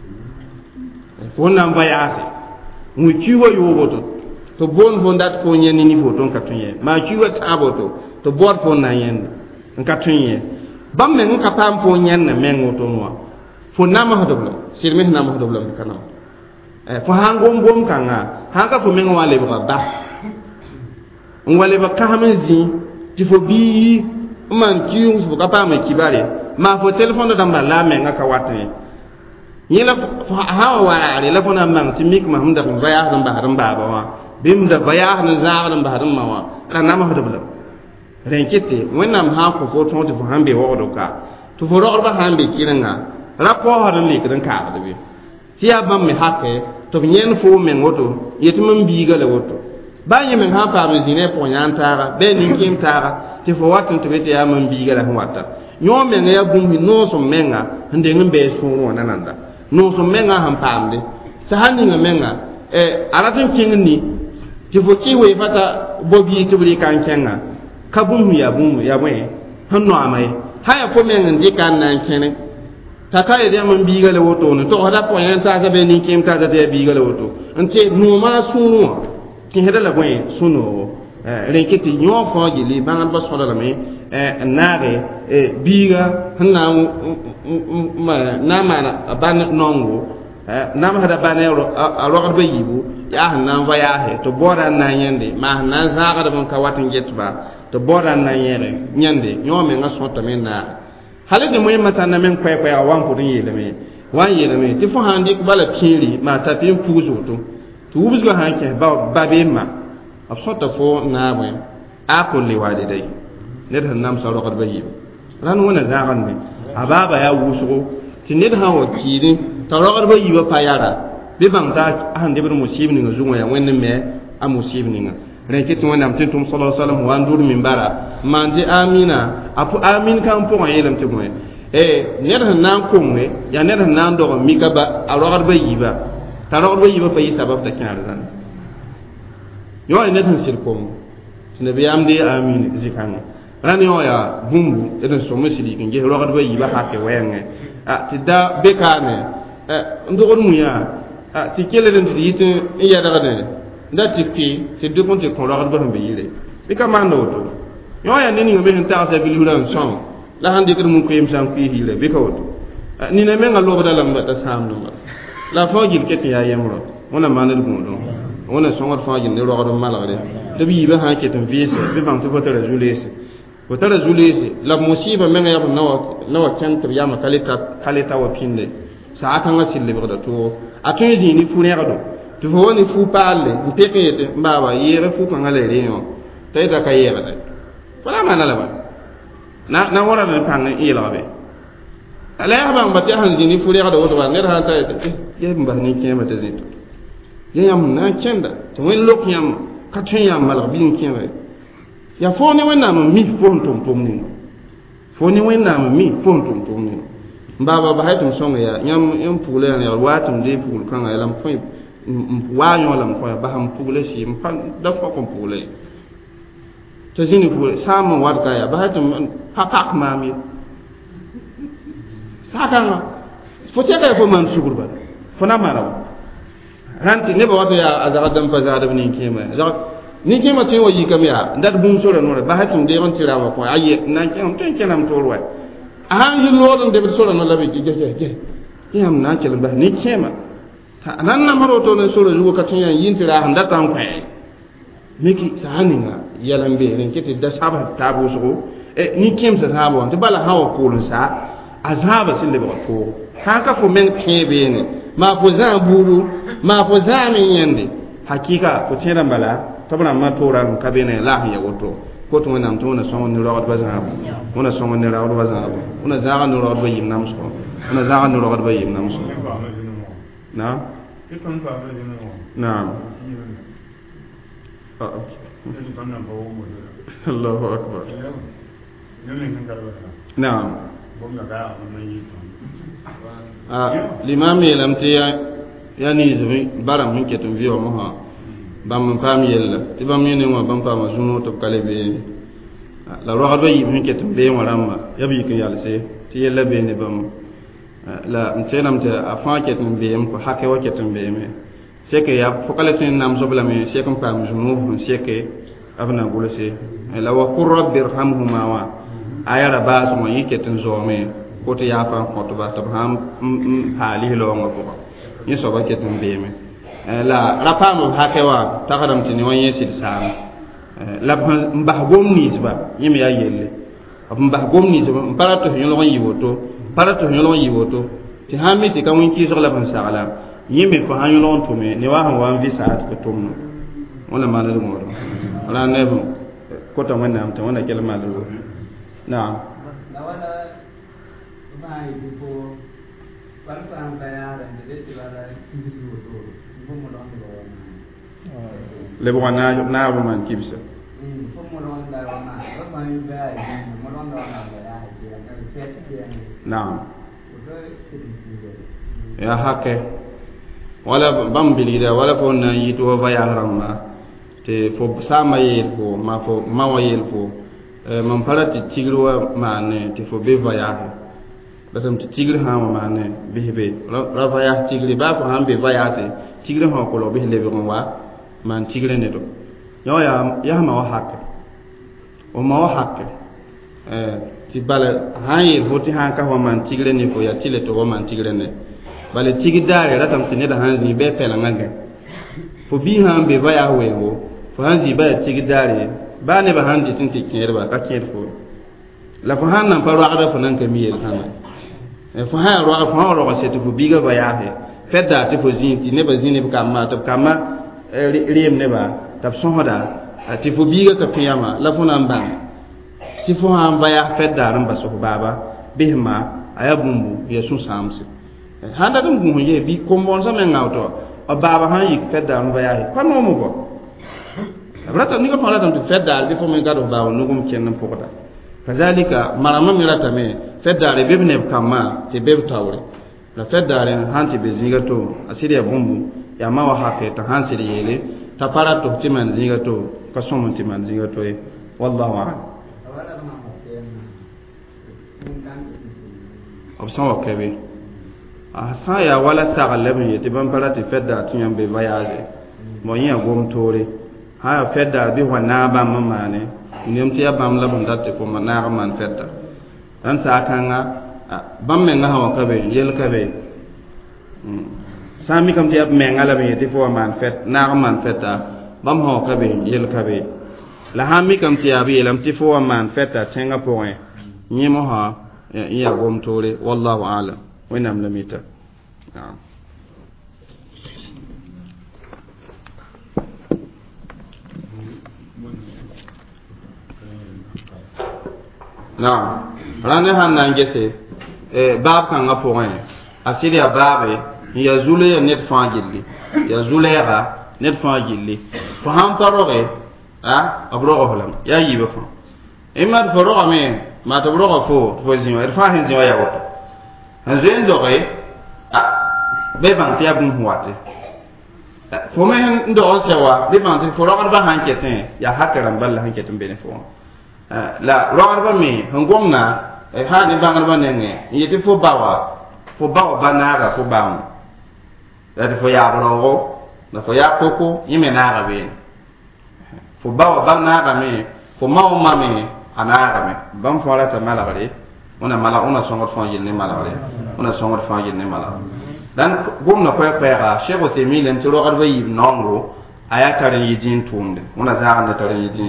wonna mbayase mu ciwo yoboto to bon fondat fo nyen ni fo ton katunye ma ciwo taboto to bor fo na yen katunye bam men ka pam fo nyen na men ngoto noa fo na ma hodoblo sirme na ma hodoblo kana fo hangom bom kanga hanga fo men wale ba ngwale ba kahamezi ti fo bi man ciwo fo ka pam kibare ma fo telephone da mbala men ka watne yela hawa wala le la fona mang timik ma humda ko vaya dan baharam baba wa bim da vaya dan zaar dan baharam ma wa ra nama hodo bla renkete wennam ha ko fo tonto fo hambe wodo ka to fo ro ba hambe kiranga ra ko hadan le kidan ka da bi tiya bam mi hakke to nyen fo men wodo yetum bi ga le wodo ba nyi men ha pa rezine po nyantara be ni kim tara ti fo watun to bete ya man bi ga la wata nyome ne ya bumi no so menga hande ngbe so wona nanda no so menga han pamde sahani ngamenga aratun kingni ti fo ki we fata bobi tibri kan kenga kabum ya mwe hanno amai haya fo men ndi kan nan kene tata ya man biga le woto no to hada po yan ta ga be ni kim ta ga de biga le woto ante no ma sunu ki heda la gwen suno renketi nyo fo gili bangal ba sola la me naare biga na mana ban nongo nam hada banero a rogar be yibu ya nan vaya he to bora na yende ma nan zaga da bon ka watin jetba to bora na yere nyande nyome nga sota men na hale de moy mata na men kwai kwai awan ko din yele me wan yele me ti fo handi ko bala kiri ma ta pin puzo to ubus go hanke ba be ma a sota fo na bo a ko li wade dai ne da nam sa rogar be yibu ran wona zagan ne ababa ya wusugo ti ne da hawo kiri tarogar ba yiwa payara be bangta hande bir musib ni nguzunga ya wenne me a musib ni nga reke to wonam tin tum sallallahu alaihi wasallam wan dur min bara manje amina apu amin kan po yelam to moy ner nan ko me ya ner nan do mi ka ba arogar ba yiba tarogar ba yiba fayi sabab ta kan zan yo ne tan sir ko ne be amde amin zikan ran yo ya bumbu eden so musidi kan ge rogar ba yiba ha ke wenge ti da be kane ndogor muya ti kele den yite iya daga ne nda ti ti de kon ti kon ragal ba hambe yile bi ka mando to yo ya nini ngobe nta sa bil hulan son la hande kër mun ko yim san fi hile bi ka woto ni ne men ngalo bada lam ta sam no la fojil keti ya yemro wona manal ko do wona songar fojil ne rogo malare de bi ba ha ketan vise bi bam to fotara julese fotara julese la musiba men ya nawa kan to ya makalita wa pinde sa aka nga sille bi da to atun yi ni fu ne gado to fo ni fu palle ni pekete mbaba yere fu kan ngale reyo tay da kay yere tay fala manala ba na wara da pan ila be ala ya bang bati han ni fu ne gado to ba ne ha tay ye mba ni kema ta zito ye yam na kenda to wen lok yam ka tun yam mala bin kema ya fo ne wen na mi fo tom tom ni fo ne wen na mi fo tom tom ni mbaba ba haytum songa ya nyam em pule ya watum de pul kan ya lam foi wa nyo lam foi ba ham pule si mpan da fo ko pule to zini pule sam wat ka ya ba haytum pakak mami sakanga fo te ka fo man sugur ba fo na mara ranti ne ba wato ya azaga dam fa za da ni kema ni kema te wo yi kam ya ndat bum so no ba haytum de on tira wa ko aye nan kem ten kenam tolwa ahan yi lodon de solo no labi je yam na kel ba ni kema nan na maro to ne solo yugo katin yan yintira handa tan kwa miki sahaninga yalambe ren kete da saba tabu so ni kem sa sabo to bala hawo kulun sa azaba sinde ba to haka fo men kebe ne ma fo za buru ma fo za min yande hakika ko tira bala to bana ma to ran kabene lahiya woto ko to nam to na songo ni rawat bazab ona songo ni rawat bazab ona zaga ni rawat bayim nam so ona zaga ni rawat bayim nam so na naam Allahu akbar naam limam yelam te yani zumi baram min ketum viyo mo ha bam pam yella ti bam yene mo bam pam zuno to kale be la roga be yim ke tumbe warama yabi ke yalla se ti yella be ne bam la mtenam te afa ke tumbe em ko hakke wa ke tumbe me se ke ya fokale tin nam so bla me se kom pam zuno se ke abna gulu se la wa qur rabbirhamhuma wa ayara ba so mo yike tin zo me ko to ya fa ko to ba to ham hali lo ngo ko ni so ba ke tumbe me la rapam hakewa takadam tini wanye silsam la mbahgom nisba yimi ya yelle mbahgom nisba parato nyolo yiwoto parato nyolo yiwoto ti hamiti kan winki so la ban sala yimi ko hanyolo to me ne wa han wan visa ko tum wala ma do mo ala nebu ko to wonna am to wonna kelma do na wala ba yi ko parta bayara de de wala kibisu do lebo na ba man kibsa naam ya hake wala bambilida wala fo na yito va ya ramma te fo sama yel fo ma fo mawayel fo man parati tigruwa mane te fo be va ya batam ti tigre ha mane bihbe ra va ya tigre ba ko hambe va ya se tigre ho ko lo be lebe wa man tigre ne do yo ya ma wa hakke o ma wa hakke ti bala hayi hoti han ka ho man tigre ne ko ya tile to man tigre ne bale tigi dare ratam tine da hanzi be pela nganga fo bi han be ba ya wewo fo hanzi ba tigi dare ba ne ba hanji tin ti kere ba ka kere fo la fo han nan pa raada fo nan ka miyel han fo ha raada fo ha raada se to fo biga ba ya he fedda ti fo zin ti ne ba zin ne ka ma to kama riem ne ba tab so hoda ti fo biga ka piyama la fo nan ba ti fo han ba ya fedda ran ba so baba bihma ayabumbu ya sun samsi handa dum gun ye bi kombon sa men ngauto o baba han yik fedda on baya ko no mo ko rata ni ko fala tam fedda bi fo men gado bawo no gum ken po ko da kazalika marama mi rata me fedda re bibne kama te be tawre la fedda re han ti be zingato asiri bumbu ya ma wa hafe ta han siri yele ta para to ti man zingato ka so mon ti man zingato e wallahu a'lam option o kebe sa ya wala sa galabin yati ban parati fedda tun yambe voyage mo yin gom tore ha fedda bi wana ba mamane nim tiya bam la bun datte ko mana man fedda dan sa kanga bam men nga hawa kabe yel kabe sami kam tiya men ngala be yati fo man fet na man fedda bam hawa kabe yel kabe la hami kam tiya bi lam ti fo man fedda tenga point nyimo ha ya gom tore wallahu a'lam وينام لميتا نعم نعم رانا هنانجسي باب كان غفوين أسيري بابي هي زولي نت فانجلي يا زوليها نت فانجلي فهم فروغي أبروغه لهم يا يبفهم إما تفروغ مين ما تبروغ فو تفوزينو إرفاهن زيو يا وطو hanzen doge be ban tiya bun huwate fo men ndo on sewa be ban ti fo rogar ba hanketen ya hakaran balla hanketen bene fo la rogar ba mi ngomna ha ni bangar ba nenge yiti fo bawa banaga fo bam da fo ya bro da fo ya koko yime naga be fo bawa banaga mi fo mawo mame anaga me bam fo la ta malagare una songot fangil ne malare una songot fangil ne malare dan gumna ko pera shego te milen to rogar bayi nongo aya tare yidin tunde una zaande tare yidin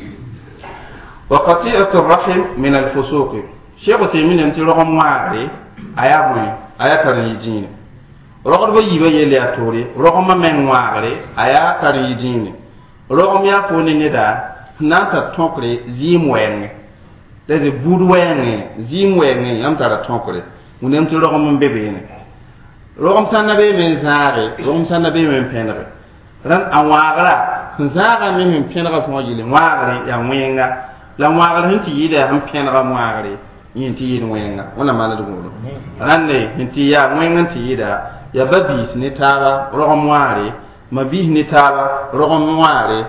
wa qati'atu ar-rahim min al-fusuq shego te milen to rogar maare aya moy aya tare yidin rogar bayi ba yele atore rogar ma men waare aya tare yidin rogar mi ko ne da nanta tokre zimwenge de budwenge zimwenge yam tara tonkore munem to rogom bebe ne rogom sanna be men zaare rogom sanna be men penere ran awagara zaga men penere fo jile wagare ya mwenga la wagare hinti yida ham penere wagare yinti yin mwenga wala mala dugo ran ne hinti ya mwenga ti yida ya babis ne tara rogom ware mabih ne tara rogom ware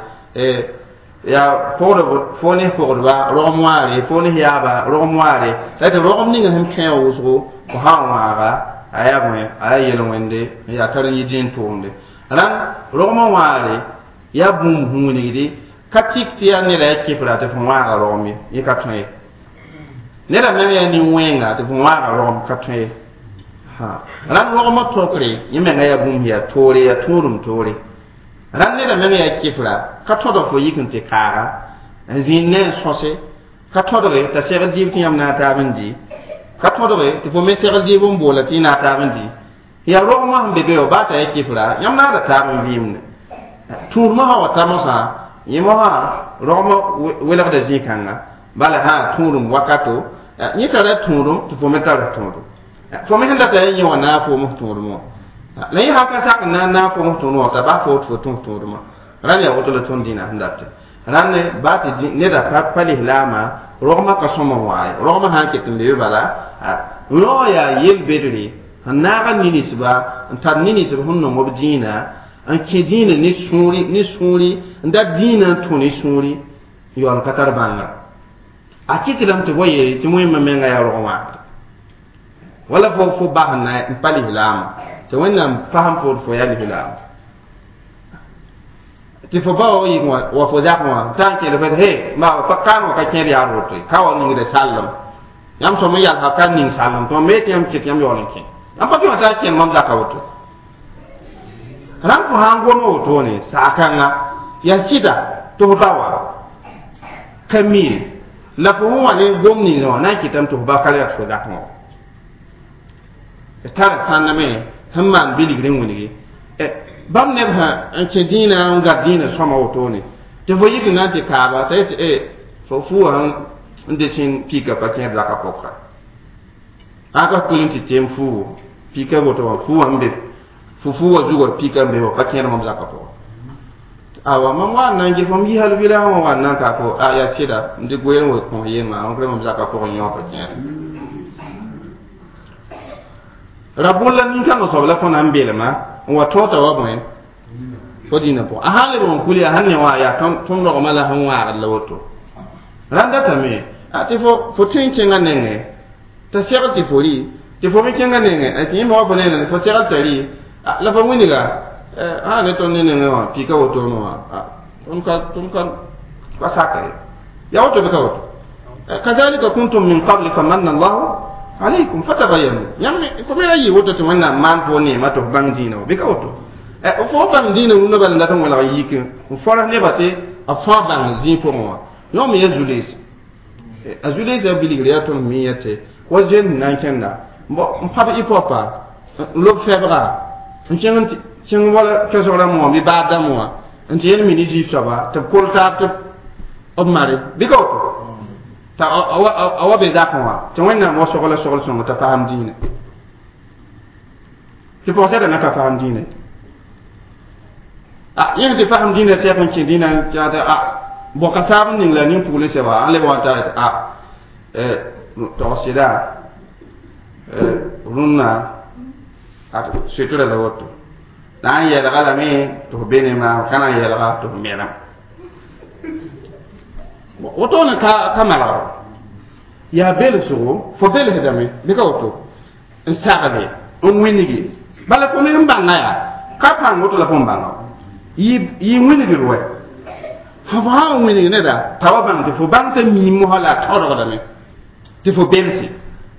ya fone ba romware fone yaba romware tata rom ninga hem ken wusgo ko hawa ayabwe ayelo wende ya tarin yidin tonde ran romware ya bum huni gidi katik tiya ne la kifra ta fwa romi yi katwe ne la meme ni wenga ta fwa rom katwe ha ran romo tokre yime ga ya bum ya tore ya turum tore ran ne da men ya kifra ka todo fo yikin te kara zinne sose ka todo re ta sere di ti amna ta bindi ka todo re ti fo me sere di bom bola ti na ta bindi ya ro ma hande be o ba ta ya kifra yamna da ta bindi min tur ma ha wata mosa yimo ha ro ma wela da zikanga bala ha turum wakato ni ta da turum ti fo me ta da turum fo me handa ta yi wana fo mo turum la yi haka sa na ko mutu no ta ba fo to ma ran ya wato ton dina handate ran ne ba ti ne da ka pali lama rogma ka somo waay rogma ha ke tumbe bala no ya yel bedri hanna ga ni nisba tan ni nisba hunno mo dina an ke dina ni suri nda dina to ni suri yo an katar banga a ci tilam to boye ti moy menga ya rogma wala fo ba hanna pali lama to wannan faham fo ya ni bila ti fo ba o yi wa fo za ko tan ke le he ma pa kan ka ke ya ro to ka wa ni de sallam yam so me ya ka kan ni sallam to me ti yam ke yam yo ke am pa ti ta ke mam za ka woto ran ko hango no to ne sakanga ya sida to ba wa kami la fo wa ne gomni no na ki tam to ba kala ya fo za ko tar sanna me hamman biligrin woni bam ne ha an ce dina on ga dina sama woto ne te vo yi na te ka ba te fo fu han inde sin pika pa ken la ka pokra aka kulin ti tem fu pika woto fu ambe fu wa jugo pika mbe pa ken mo za ka po awa mam wa nan je fam yi halu bila wa nan ka ko aya sida ndi goyen wo ko yema on mo za ka po nyo pa ken rabulla nin kan so la fona ambele ma wa tota wa boy fodina po a halle bon kuli a hanne wa ya tom no mala han wa la woto randa tame ati fo tin kenga nenge ta sera ti fori ti fo mi kenga nenge ati mo bo nene fo sera tari la fa wini ga ha ne ton nene wa pika woto no wa tum ka pasaka ya woto be ka woto kadhalika kuntum min qabli famanna Allah عليكم فتبينوا يعني كميرا يي وتو تمنا مان فوني ما تو بان دينو بيكا وتو فو بان دينو نو بال ناتو ولا ييك فورا نيباتي افا بان زين فو مو يوم يزوليس ازوليس بيليغرياتو ميته وجن نانكندا مbo mpabe ipopa lo febra nceng wala kesora mo mi bada mo ncen mi ni ji saba te kolta te omare bika wotto ta awa be da kwa to wannan mo so so ta faham dine ti po da na ka faham dine yin ti faham dine sai kan ci dina ta da bo ka sabun ning la nin pule se ba ale wa ta to sida runna setura la woto dan ya da kala me to bene ma kana ya da to mena woto na ka mala ya bel so fo bel hedame bika woto en sagabe on winigi bala ko min banga ya ka pa woto la fo banga yi winigi roe ha winigi ne da tawa bang te fo bang te mi mo hala toro da me te fo belsi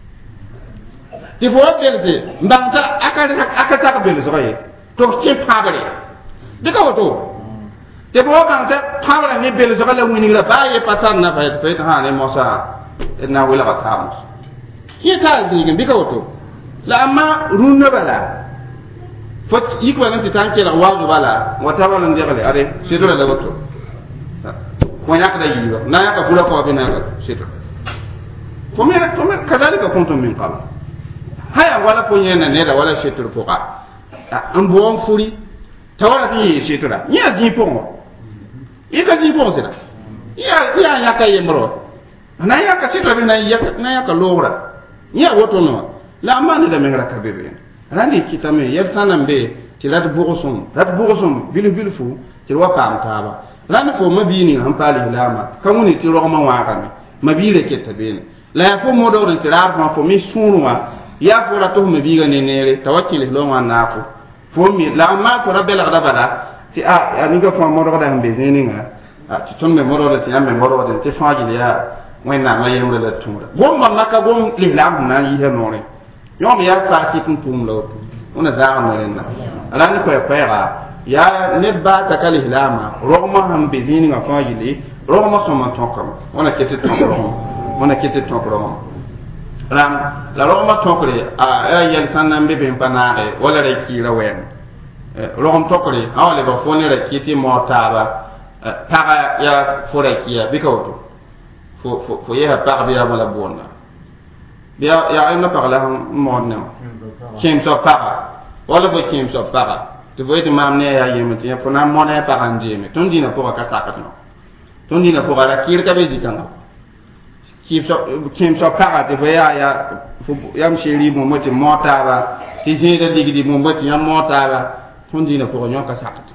te fo belsi banga aka ta bel so ye to ci pagare bika woto te bo kan te tawra ni bel so kala wini la baye patan na fa te ha ne mosa na wala ka tamus ye ta zigin bika woto la amma runna bala fot yiko nan ti tanke la wazu bala wata wala ndegale are sedo la woto ko nyak da yiwa na yaka fula ko bina ka sedo ko me kadalika kuntum min qala haya wala ko nyena ne da wala sedo ko ka an bon furi tawara ti sedo da nya di pongo ika ji bon sira ya ka yemro na ya ka sito be na ya ka lora ya woto no la amane da mengra ka bebe rani kitame yer sanambe ti lat bugosum bilu fu ti waka am taba rani fo mabini am pali lama kamuni ti rogma wa ka mabile ke tabene la ya fo modo ren ti rafa fo mi sunwa ya fo rato mabiga ne nere tawakkile lo wa nafu fo mi la ma ko rabela dabada ti ya ni ga fo modo da hambe zeninga ti tonne modo da ti ambe modo da ti faji ya wenna ma yemre la tumra gom ma naka gom lilam na yi he nore yom ya fa si tum lo una za ma renna ala ni ko ya ne ba ta kali hilama rogma hambe zeninga faji li rogma so ma tonkam ona kete tonkro ram la rogma tonkre ya yel sanambe be panare wala re kira wen rogm tokre awle ba foni re kiti motaba taga ya forekia bikawto fo yeha pag biya mala bonna biya ya ina pagla monna kim so paga wala bo kim so paga to voiti mamne ya yemti ya fona mona paga njeme ton dina ko ka sakat no ton dina ko ala kir ka be dikanga kim so paga te ya yam sheri mo moti motaba ti jede digidi mo moti yam motaba ton dina ko nyoka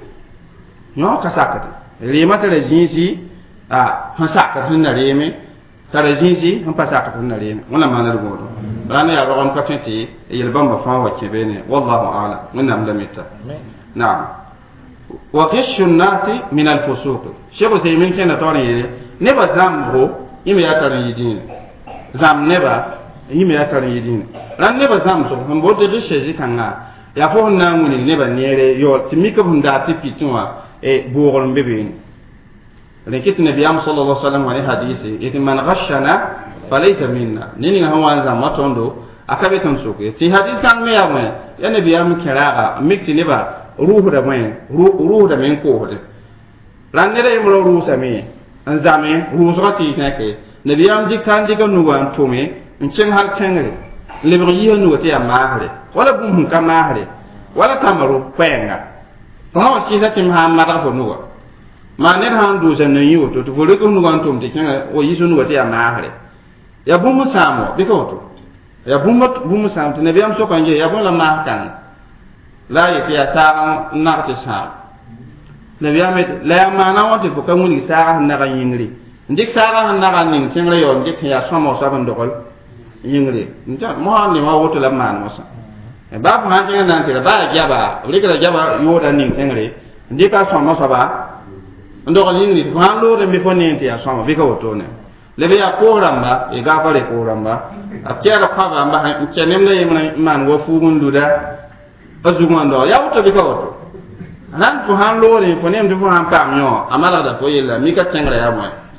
sakat rema tara jinsi han saka tunna reme tara jinsi han pasaka tunna reme wala mana do godo bana ya ro on patenti e yel bamba fa wa kebene wallahu a'lam munam lamita na'am wa ghishun nasi min al fusuq shebo te min ken to ne ne ba zambo yime ya tarin yidin zam ne ba yime ya tarin yidin ran ne ba zam so han bo de rishe kanga ya fo na nguni ne ba nere yo timika bunda ti pitwa e bogol mbebe ni rekit nabi am sallallahu alaihi wasallam wa hadisi yati man ghashana falaysa minna nini ha wanza matondo akabe tan soke ti hadis kan me ya me ya nabi am kiraga mikti ne ba ruhu da men ko hode ran ne re mo ruhu sami an zame ruhu zati ke nabi am dikan diga nuwa tome ncen har tengre lebri yi nuwa ti amahre wala bum ka mahre wala tamaru penga ha ci sa tim ha mara fo nuwa ma ne han du sen yi woto to fo ko nuwa tom ti kenga o yi sunu wati amahre ya bum samo be ko to ya bum samo nabi am so kanje ya bum la mahkan la ya sa na ta sa nabi am la ma na wati fo kan woni sa na ga yingri ndik sa na ga nin kenga yo ndik ya somo sa ban dokol yingri nta mo ni ma woto la man mo sa e ba ko han kenga nan tira ba jaba rikra jaba yo da nin kengre ndika somo sa ba ndokol yingri ko han lo re mi fo ni ya somo bi ko woto ne lebe ya ko ramba e ga pare ko ramba a kera ka ba ba han kenem le man wo fu gun duda azugondo ya woto bi ko woto nan fo han lo re fo nem du fo han pam yo amala da fo yella mi ka tengre ya mo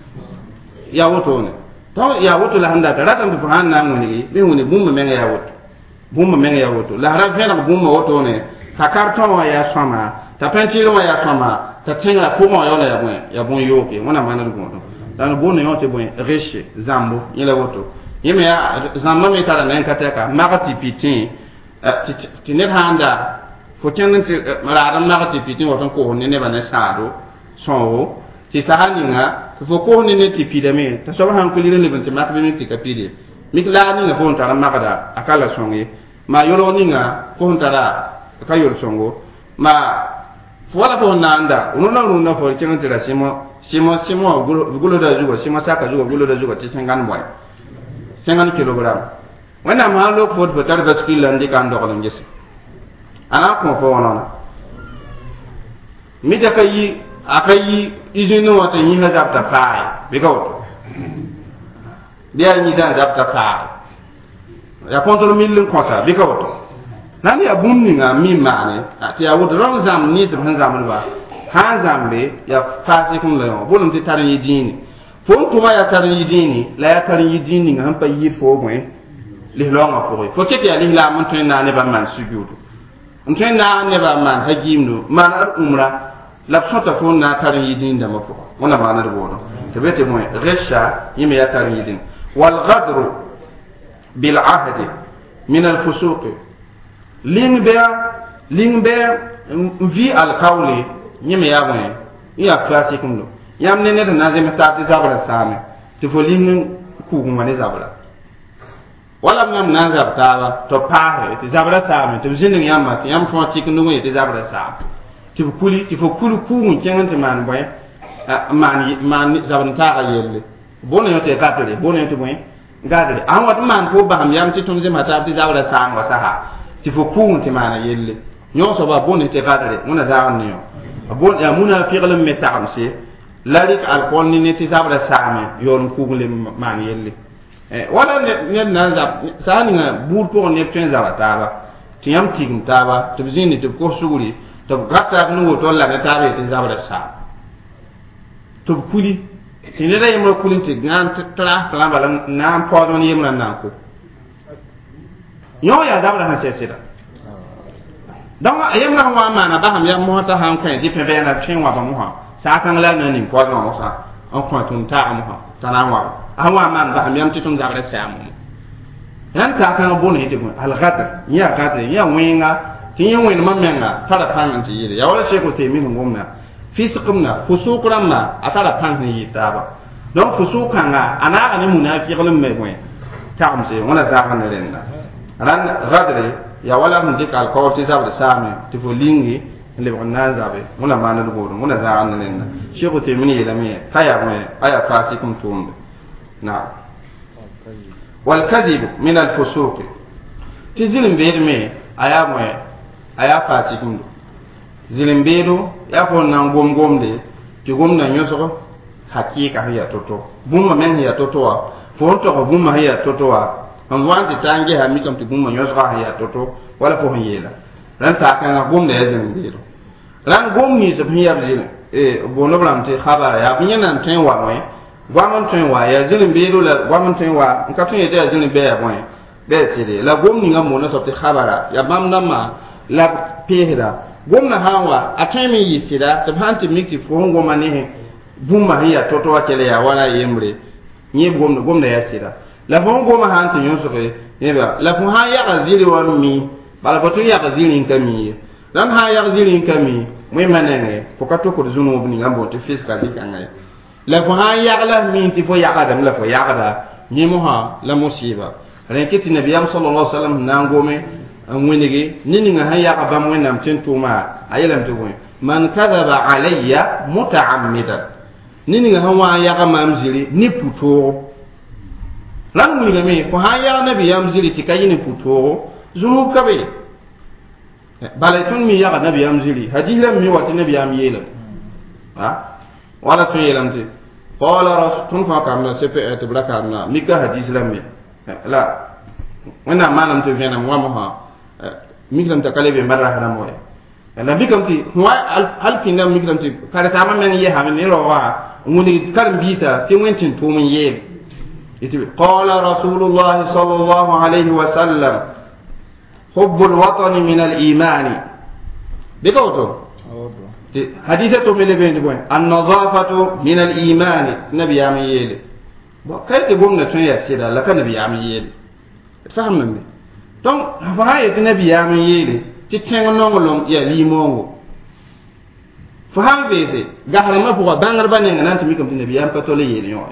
ya woto ne to ya woto la handa tarata ndu han na ngoni be ngoni bumma menga ya woto la haram fena bumma woto ne ta karton wa ya sama ta pentilo wa ya sama ta tenga ko mo yo la ya bon yoke wona mana du gondo dan bon yo te bon riche zambo yela woto yeme ya zambo me tara men kateka magati pitin ti ne handa fo kenan ti mara magati pitin woton ko ne ba ne sado so ti sahaninga fo ko ne ti pidame ta so han ko lire ne bante makbe mi ti kapide mikla ni na fon tara magada akala songi ma yoro ni nga fon tara ka yor songo ma fo wala fo nanda unona fo kenan tira simo gulo da jugo simo saka jugo gulo da jugo ti 50 kilogram wana ma lo fo tar da skill andi kan do ko ngesi ana ko fo wona mi da kai akai izinu wata yi na zabta kai bigaw dia ni da zabta kai ya kontrol millin kota bigaw nan ya bumni nga mi mane ati ya wud ron zam ni se han zam ba han zambe ya fasi kun le bolum ti tar yi dini fo to ma ya tar yi dini la ya tar yi dini nga han pa yi fo gwen li longa fo ke ya li la mun tin na ne ba man sujudu mun na ne ba man hajimnu man umra la sota fo na tar yidin da mako wala ba na do wono te bete moy resha yime ya tar yidin wal ghadru bil ahd min al fusuq lingbe vi al qawli yime ya moy ya klasi kumlo yam ne ne na zeme ta ti zabra same te fo ling ku ku ngane zabra wala ngam na zabta to pahe ti zabra same te zindin yamma ti yam fo ti kunu ti zabra same ti fo kulu ku kengan te man boy man zabn ta ayelle bono yote katole bono yote boy gadre an wat man fo baham yam ti tumze mata ti zabra sang wa saha ti fo ku te man ayelle nyo so ba bono te gadre muna zawan ne yo bon ya muna fi galam me ta'amse lalik alcool ni ti zabra same yon ku le man yelle wala ne na zab sani nga bur to ne tuen zabata ba ti yam tigum taba to bizini to ko suguri to gata nu to la ne tabe ti zabra sa to kuli tine da yimo kulin ti gan tra bala na po don yimo na ko yo ya zabra ha sesira donc ayem na wa mana ba ham ya mo ta han kan di pe na chen wa ba mo ha sa kan la na ni po no sa on ko tun ta mo ha ta na wa awa man ba ham yam ti tun zabra sa mo yan sa kan bo ne ti ko al ghadr ya winga tin yin menga tara pan ti yire ya wala sheko te min ngomna fisqumna fusuqramma atara pan ni yitaba donc fusuqanga ana ani munafiqun me moy ta'amse wala zakan renna ran ghadri ya wala mun dikal ko ti zabda sami ti fo lingi le bonna zabe wala mana do godo wala zakan renna sheko te min yela me kaya moy aya fasikum tumbe na wal kadhib min al fusuq tizilin be me aya moy aya fasikum zilimbedo ya ko nan gomgomde ti gomna nyoso hakika hiya toto bumma men hiya toto wa fo to ko bumma hiya toto wa on wanti tange ha mi kam ti bumma nyoso hiya toto wala fo yela ran ta kan gomna ya zilimbedo ran gomni to hiya zile bono blam te khabara ya binya nan ten wa moy gwamon ten wa ya zilimbedo la gwamon ten wa nkatun yete ya zilimbe ya moy be tede la gomni ngam na so te khabara ya bam nama la pehda gomna hawa atemi yisida tabhanti mikti fongo manehe bumma hiya toto wa kele ya wala yemre nye gomna ya sida la fongo ma hanti nyosore yeba la fon ha ya gazili wa mi bala batu ya gazili nkami dan ha ya gazili nkami mwe manene fokato ko zunu obni ngambo te fiska dikanga la fon ha ya la mi ti fo ya gadam la fo ya gada nye mo ha la musiba renkiti nabiyam sallallahu alaihi wasallam nangome wenige nini nga haya abam wenam tentuma ayelam to wen man kadhaba alayya muta'ammidan nini nga hawa ya ga mamzili ni puto lan mu ngame ko haya nabi yamzili tikayini puto zunu kabe balaytun mi ya ga nabi yamzili hadila mi wati nabi yam yela ha wala to yelam te qala rasul fa kamna sepe et blakarna mika hadis lam la wana manam te venam wa ma mikram ta kale be marra hana moy la mikram ti wa hal kinam mikram ti kare sama men ye ha men ro wa nguni kar bisa ti wentin to mun ye iti qala rasulullah sallallahu alaihi wasallam hubbul watani min al imani be ko to haditha to mele be boy an nadafatu min al imani nabi ya yele bo kay te gomna tun ya sida la kan nabi ya yele fahamna me donc fa ye nabi ya men yele ti tengo nongolom ya limongo fa ha vese gahara ma buga bangar banen nan ti mikam nabi ya patole yele yo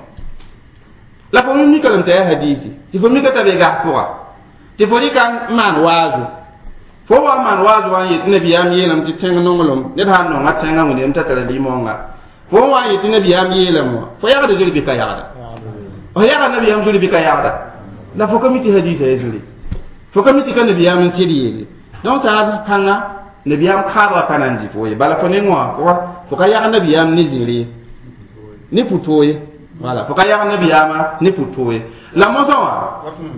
la ko mi kalam ta hadisi ti fo mi ka tabe ga ko ti fo kan man wazu fo wa man wazu an ye nabi ya men yele ti tengo nongolom ne ha no ngatta ngamu ne mta tala limonga fo wa ye nabi ya men yele mo fo ya ga de bi ka ya da o ya ga nabi ya men bi ka ya da la fo komiti hadisi ya juli fo kamiti kan nabi yamin siriyele donc ta kanga nabi yam khaba kananji foye bala ko nengwa fo ka ya nabi yam ni jiri ni putoye wala fo ka ya nabi yama ni putoye la mo so wa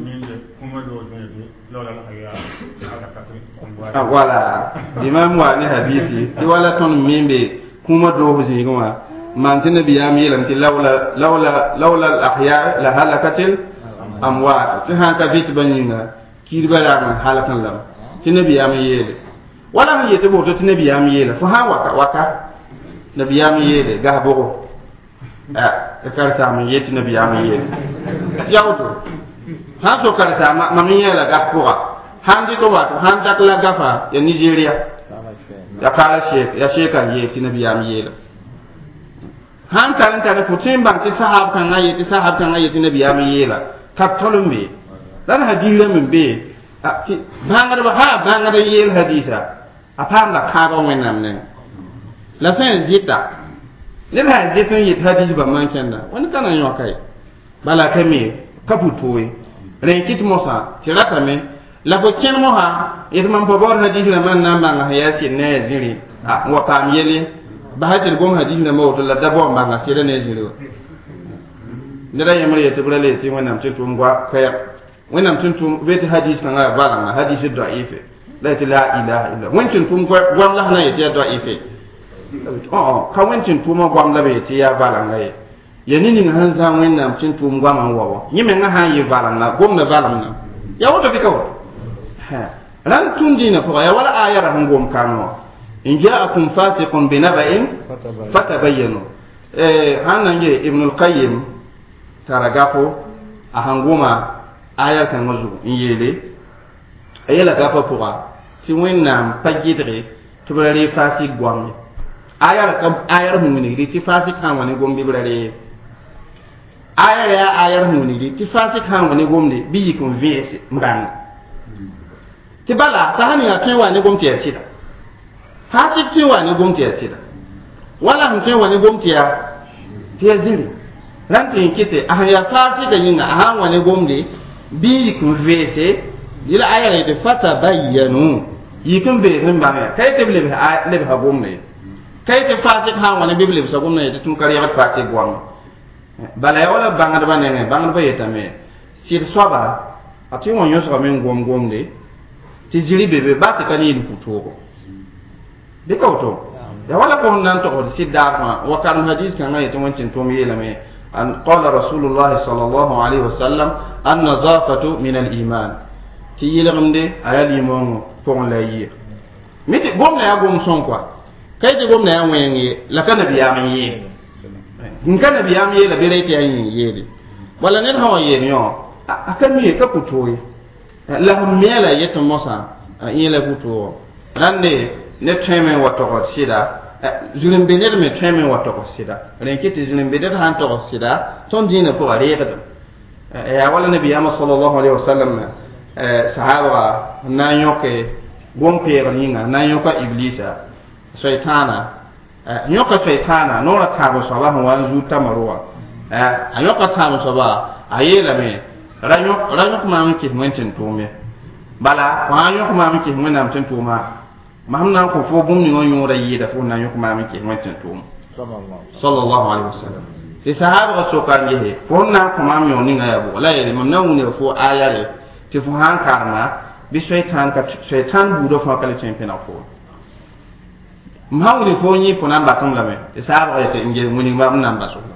wala imam wa ni hadisi di wala ton mimbe kuma do hozi ngwa man tin nabi yam yelam ti lawla al ahya la halakatil amwat ti han ka vit baninga kirbara man halakan lam ti nabi yam yele wala mi yete bo to ti nabi yam yele fo ha waka nabi yam yele ga bogo e karta mi yete nabi yam yele yawto ha to karta ma mi yela ga ko handi to wato han tak la gafa ya Nigeria ya kala sheikh ya sheka yete nabi yam yele han tan tan ko timba ti sahab kan ayete nabi yam yela kap tolumbe dan hadira min be ti bangar ba ha bangar yel hadisa apam la khaba wenam ne la sen zita le ba zita yit hadis ba man kenda woni kana yo kai bala kami kapu toy renkit mosa tirata me la ko ken mo ha yit man bo bor hadis la man namba nga hayati ne ziri wa pam yele ba hadir gom hadis na mo to la dabo ma nga sire ne ziri ndara yamre yete bulale ti wonam ci tungwa kaya wonam tuntum beti hadis kan ga bala hadis da'ife la ilaha illa wontin tum gwam la na yete da'ife ka wontin tum gwam la beti ya bala ngai ya nini han za wonam tuntum gwam an wawo nyime nga han yi bala na gom na bala na ya woto bikaw ha ran tunji na ko ya wala ayara han gom kano in ja'akum fasiqun binaba'in fatabayyanu hanan ye ibn al-qayyim taragafo a hanguma ayar kan wazu in yele ayela gafa puwa ti wennam pagidre to brare fasi gwam ayar humuni ti fasi kan wani gombe brare ayar humuni ti fasi kan wani gombe bi kun vs mban ti bala sahani ya kan wani gombe ya sida fasi ti wani gombe ya sida wala hun kan wani gombe ya ziri rantin kite a ya fasi da yin a wani gombe bi ku vese dila ayare da fata bayyanu yikin be rin ba ya kai te le ha gomne kai te fasik ha wana bible sa gomne te tun kariya fasik gwam bala ya wala bangar ba ne bangar ba yeta me sir soba ati won yo so men gom de ti jiri bebe ba te kani ni futugo de ko to ya wala ko nan to ko sidda ma wa kan hadis kan ay to wancin to mi yela me an qala rasulullah sallallahu alaihi wasallam an nazafatu min al iman ti yilamde ayali mon pon la yi miti gom na ya gom son quoi kay de gom na ya wenye la kana biya man yi in kana biya man yi la bere ti ayi yeli wala nen hawa yi yo akan mi ka kutoyi la mela yeto mosa yela kuto nande ne treme wato sida julim bener me treme wato sida ren kiti julim bener han to sida ton dina ko are ya wala nabi sallallahu alaihi wasallam sahaba na yoke gompe raninga na yoka iblisa shaytana yoka shaytana nora tabo sabahu wa zuta marwa ayoka tabo sabah ayela me ranyok ma miki mwenchen tume bala wa yok ma miki mwenam ten tuma mahamna ko fo bum ni ngon yura yida fo na yok ma miki mwenchen tum sallallahu alaihi wasallam ti sahaba ko kan yehe fo na ko ma mi oni nga yabo wala yele mamna woni fo ayare ti fo han karma bi shaytan bu do fa kala champion fo mawri fo ni fo namba tum lame ti sahaba yete inge muni ma namba so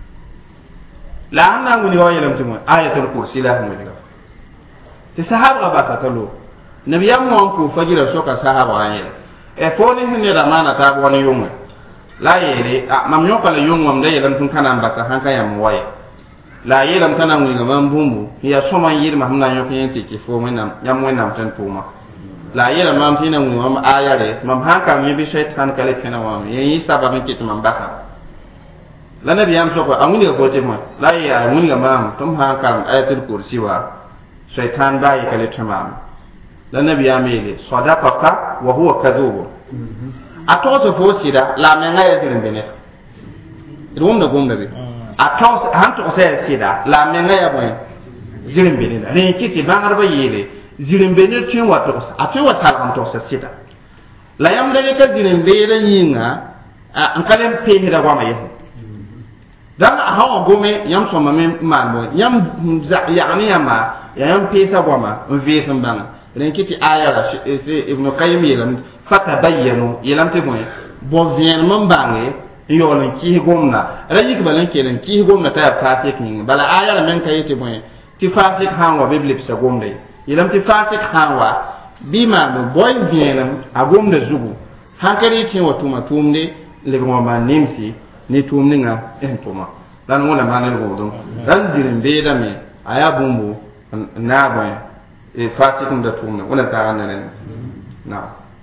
la anna nguni wa yelam tumo ayatul kursi la nguni ga ti sahaba ba ta talo nabiyam mo ko fajira soka sahaba ayel e foni hinne da mana ta woni yumwe la yele mam nyoka la yumwam da yelam tun kana mbasa hanka ya muwaye la yelam kana nguni ga mambumbu ya soma yir ma hamna nyoka yenti ki fo menam yam wenam tan puma la yelam mam tina nguni mam ayare mam hanka mi bi shaytan kale kana wam yi sababa ki tum mbasa la nabi am soko amuni ko te mo la ya amuni ga mam tum ha kan ayatul kursi wa shaytan ba yi kale tamam la nabi am ile sadaqaka wa huwa kadhub ato fo sida la men ga yedirin bene dum da gum da be ato han to se sida la men ga ya boy zirin bene da ne kiti bangar ba yele zirin bene tin wato ato wa salam to se sida la yam da ka zirin bene yinga an kalen pe da wa ma dan hawa gome yam so mamen malmo yam yani yama yam pesa goma vesan bang ren kiti aya ibn qayyim yelam fatabayyanu yelam te moy bo vien man bange yolan ki gomna rayik balan kelen ki gomna ta fasik ning bala aya men kayete moy ti fasik hanwa biblip sa gomde yelam ti fasik hanwa bima no boy vienam agomda zugu hankari ti watuma tumde le goma nimsi ni tumninga en tuma dan wala manal godon dan jirin be da me aya bumbu na ba e fatikum da tumna wala ta ganan na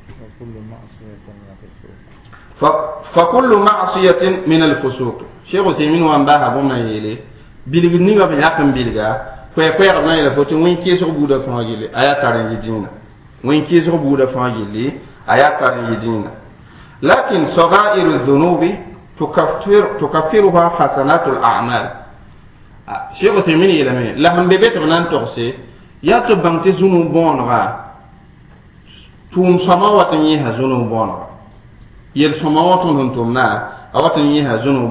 fa kullu ma'siyatin min al-fusuq sheikh timin wa mbaha bomna yele biligi ni ga yakam biliga ko e ko na yele foti won ki so buda fa yele aya tarin yidina won ki so buda fa yele aya tarin yidina lakin sagairu dhunubi tukaffiruha hasanatul a'mal sheikh timin yele me la hambe bet nan torse ya to bangte zunu bonra tum samawati yi ha zunu bonra yel samawati hun tumna awatan yi ha zunu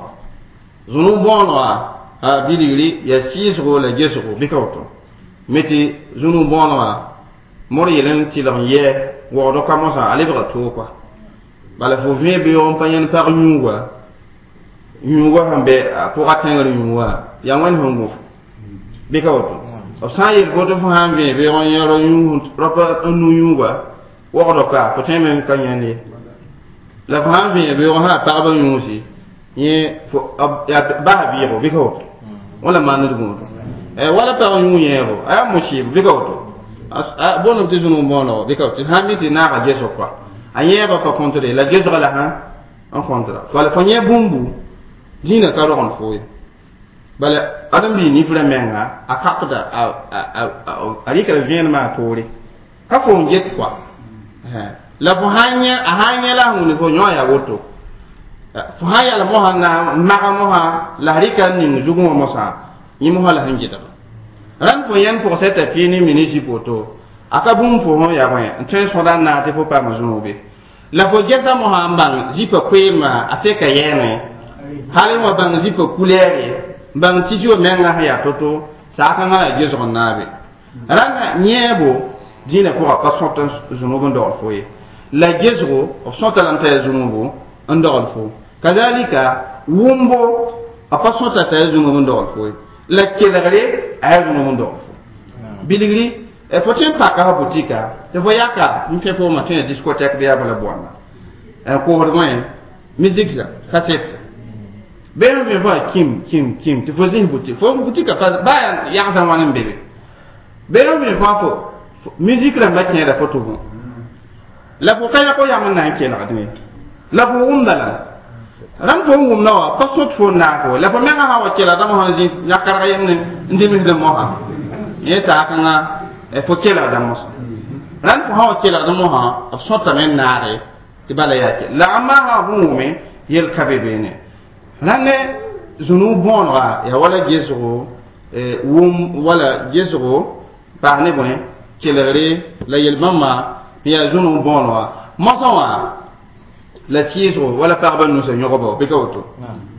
bonra a bidigri ya sisgo la jesgo bikawto meti zunu bonra mor yelen tilam ye wodo kamosa alibra to quoi bala fo vebe on payen par nyuwa hambe pour atteindre nyuwa ya wan hongo bikawto o sayir goto fo hambe be on yoro nyu ropa anu nyuwa wodo ka ko temen kanyane la fo hambe be on ha pa ba nyusi ye fo ya ba biyo bikawto wala manu dugo wala ta nyu yero aya moshi bikawto bono tizunu bono bikawto hamiti na ga jeso kwa anye ba ko contre la jeso la ha en contre wala fo nye bumbu dina ka ron fo bala adam bi ni fura menga akakda ari kala vien ma tori ka fo njet kwa la fo hanya la hunu fo nyoya woto fo haya la mohana maga moha la harika ni zugu mo sa ni moha la hanjita ran fo yan pour cette fini miniji poto aka bum fo ho ya wen ntwe so dan na te fo pa mazuno be la fo geta mo hambang zipa kwema afeka yene hali mo bang zipa kulere bang tijo menga ha ya toto saka nga jezo nabe ranga nyebo dina ko ka sotan zunubu ndol fo ye la jezo o sotan anta zunubu ndol fo kadalika wumbo apa sota ta zunubu ndol fo la kelere ay zunubu ndol fo biligri e fotin paka ha botika te voyaka mfe fo ma tene discothèque be abala bonna en ko hor moyen musique ça cassette ben me va kim te fozin boutique fo boutique fa ba ya sa wanan bebe ben me fa fo musique la matien la photo bon la fo kaya ko ya man nan ke la dine la fo umdala ram fo ngum na pa sot fo na ko la fo me ha wa ke la dama ha di yakara yen ndimi de mo ha yeta kana e fo kela da mos ran ko hawa kela da mo ha of sota men naare ti bala yake la amma ha hume yel kabebene ran ne zunu bonwa ya wala jesu wum wala jesu par ne bone kelere la yel mama ya zunu bonwa masawa la tieso wala par ban no se nyogo be ko to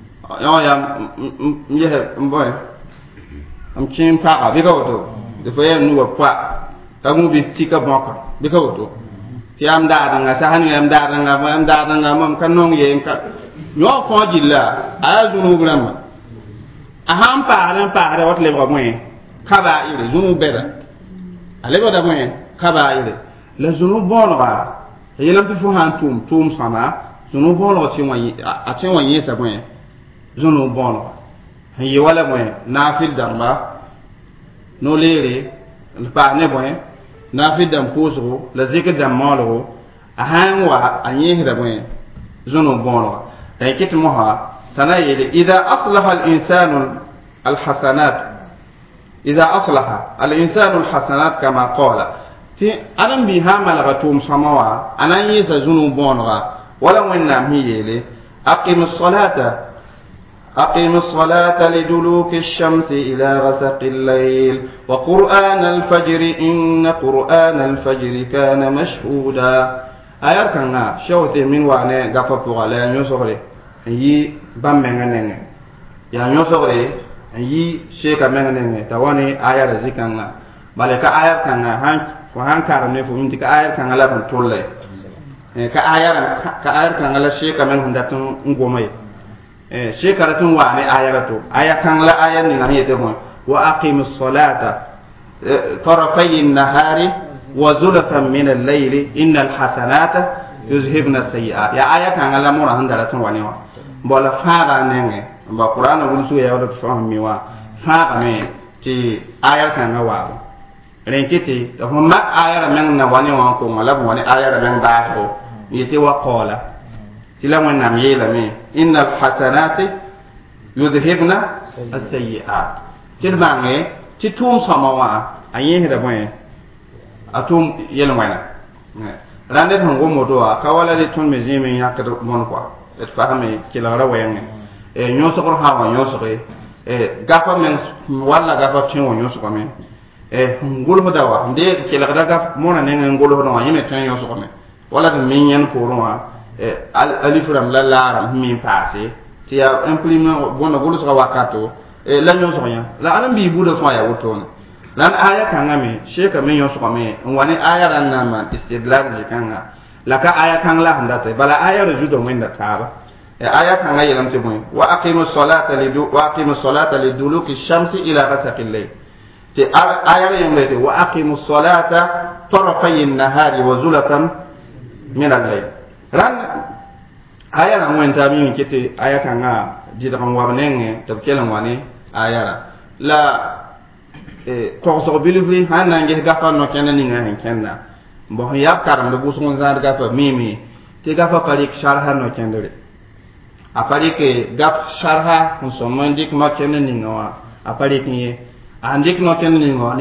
ya mye mboy am chim pa be ko to de fo yem nuwa kwa tamu bi tika bonka bi ka woto ti am da nga sa hanu am da nga mam kan nong ye ka nyo ko jilla a zunu gram a ham pa re wat le ba moy kaba ile zunu beda ale ba da moy kaba ile la zunu bonwa yelam tu fu han tum sama zunu bonwa ti wani a ti wani yesa moy zunu bonwa yi wala moy nafil damba no lere pa ne boy na fi dam kozo la zikr dam malo a hanwa anye da boy zono bonwa ay kit moha tanayele idha aslaha al insanu al hasanat idha aslaha al insanu al hasanat kama qala ti adam bi hamal gatum samawa ananye sa zono bonwa wala wanna miyele aqimus salata أقم الصلاة لدلوك الشمس إلى غسق الليل وقرآن الفجر إن قرآن الفجر كان مشهودا أيركنا شوت من وعنى غفر على نيوسوري يي بام مغنن يا نيوسوري يي شيكا مغنن تواني آية زكنا بالك آية كنا هان وهان كارني فمنتك آية كنا لا كنترول كآية كنا لا شيكا من هنداتون ngomay shekaratun wa ne ayarato ayatan la ayan ni ngahiyete mo wa aqimus salata tarafay an-nahari wa zulfan min al-layli innal hasanata yuzhibna as-sayyi'at ya ayatan la mura handaratun wa ne wa bola fara nenge ba qur'ana wul su ya wala fahmi wa fara me ti ayatan wa renkiti to ma ayara men na wa ne wa ko mala wa ne ayara men ba ko yete wa qala tila mo nam yela me innal hasanati yudhibna as-sayyi'at tilbange titum samawa ayen da boy atum yelwana rande ton go modo ka wala de ton me jeme yakata mon quoi et fahame kila rawayenge e nyoso ko hawa nyoso e gafa men wala gafa tin wo nyoso ko men e ngul ho dawa nde kila daga mona ne ngul ho no yeme tan nyoso ko men wala de min yen ko ronwa alifram la laram mi passé ti ya imprime bona bulu so wakato la nyon so nya la alam bi budo so ya wotona lan aya kangame sheka men yon so me wani aya ran na ma istidlal je kanga la ka aya kang la ndate bala aya rejudo wenda taba aya kanga yelam te moy wa aqimus salata liduluki shamsi ila ghasaqil layl ti aya yemlete wa aqimus salata tarafay an-nahari wa zulatan min al-layl ran aya na wenta mi kete aya kanga jida kan wabnenge to kelan wani aya la to so bilivri hanan nge gafa no kenan ni ngan kenna mbo ya karam do busun zan gafa mimi te gafa palik sharha no kendere apari ke gaf sharha so mandik ma kenan ni ngawa apari ke andik no kenan ni ngawa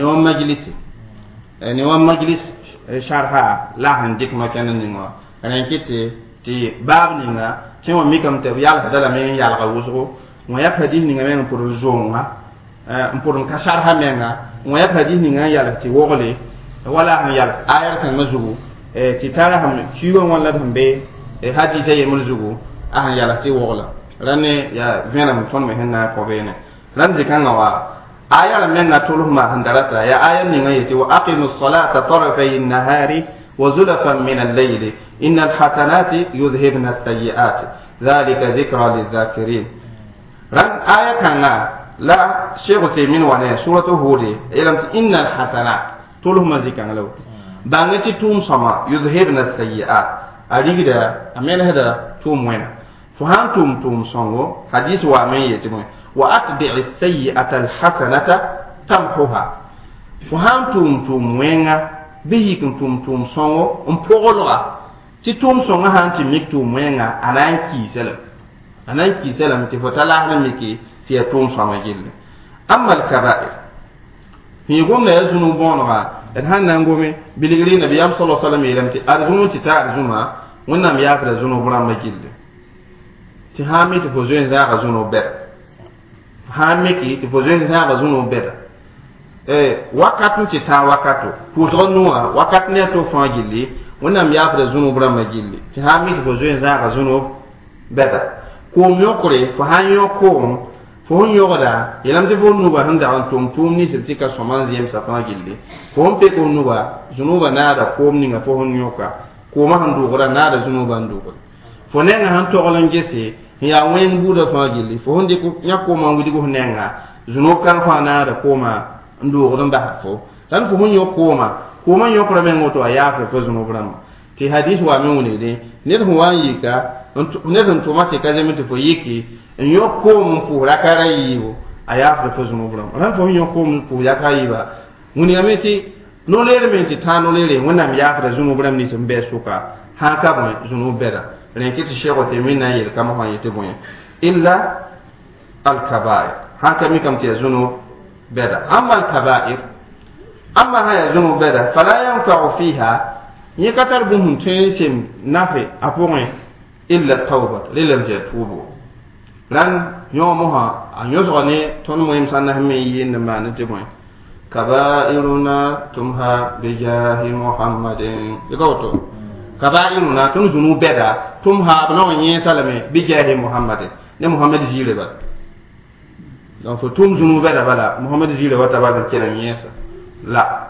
ni wa majlis sharha la handik ma kenan ni ngawa ran kiti ti bab ninga tiwa mikam te yalla dala men yalla ka wuso mo ya hadith ninga men pour zonga pour ka sharha menga mo ya hadith ninga yalla ti wogole wala han yal ayar kan mazugu ti tara ham kiwa wala hambe hadisa yemul zugu han yala ti wogla rane ya vena mun ton me henna ko bene ran zikanga wa ayar men na tuluhma handarata ya ayar ni ngayati wa aqimus salata tarafay an-nahari wa zulfan min al-layl innal hasanati yudhhibna as-sayyi'at dhalika dhikra lidh-dhakirin ran ayar kana la shaykh taymin wa ne suratu hud ilam innal hasanat tuluhma zikanga law bangati tum sama yudhhibna as-sayyi'at aligida amena hada tum wena fo han tum songo hadith wa men yeti mo wa atbi'i as-sayyi'ata al-hasanata tamhuha fo han tum wenga bihi tum songo pogolwa ti tum songo han ti miktum wenga anan ki sala ti fo tala han miki ti tum songo gille amma al-kaba'ir hi gomna yazunu bonwa han nan gome biligri nabiyam sallallahu alaihi wasallam yelamti arzunu ti ta arzuma wannan ya fara zunu buran magille ti hami ti fozo za ga zunu bet hami ki ti fozo za ga zunu bet wakatu ti ta wakatu pour nuwa wakat ne to fangili wannan ya fara zunu buran magille ti hami ti fozo za ga zunu bet ko myokore fa hanyo ko fo yogoda yelam te fo nuba handa an tum ni se tika soman ziem sa fangili ko pe ko nuba zunuba nada ko ni nga fo nyoka ko ma handu gora nada zunuba ndu ko fo nenga han to olan gese ya wen buda fangili fo honde ko nyako ma wudi ko nenga zunuba kan fa nada ko ma ndu gora nda fo tan fo hunyo ko ma nyoko men ngoto aya fo zunuba ram ti hadith wa men woni de ne ho yika ne don to mate ka jemi fo yiki nyo ko mu pu rakara yiwo aya fo zunuba ram ran fo nyo ko mu pu yakara yiba muni ameti no lere menti tano lere wona mi yakara zunuba ram ni sembe suka ha ka bo zunuba beda ren kiti shego te minna yel kama ha yete boye illa al kaba'ir ha ka mi kam te zunuba beda amma al kaba'ir amma ha zunuba beda fala yanfa'u fiha ni katar bu mun tensem nafe apone illa tawba lilal jatubu ran nyomo ha anyozo ne ton mo im sanna me yin ma ne te moy kaba'iruna tumha bi jahi muhammadin digoto kaba'iruna tun zunu beda tumha no yin salame bi jahi muhammadin ne muhammad jire ba donc fo tum zunu beda bala muhammad jire wata ba kiran yesa la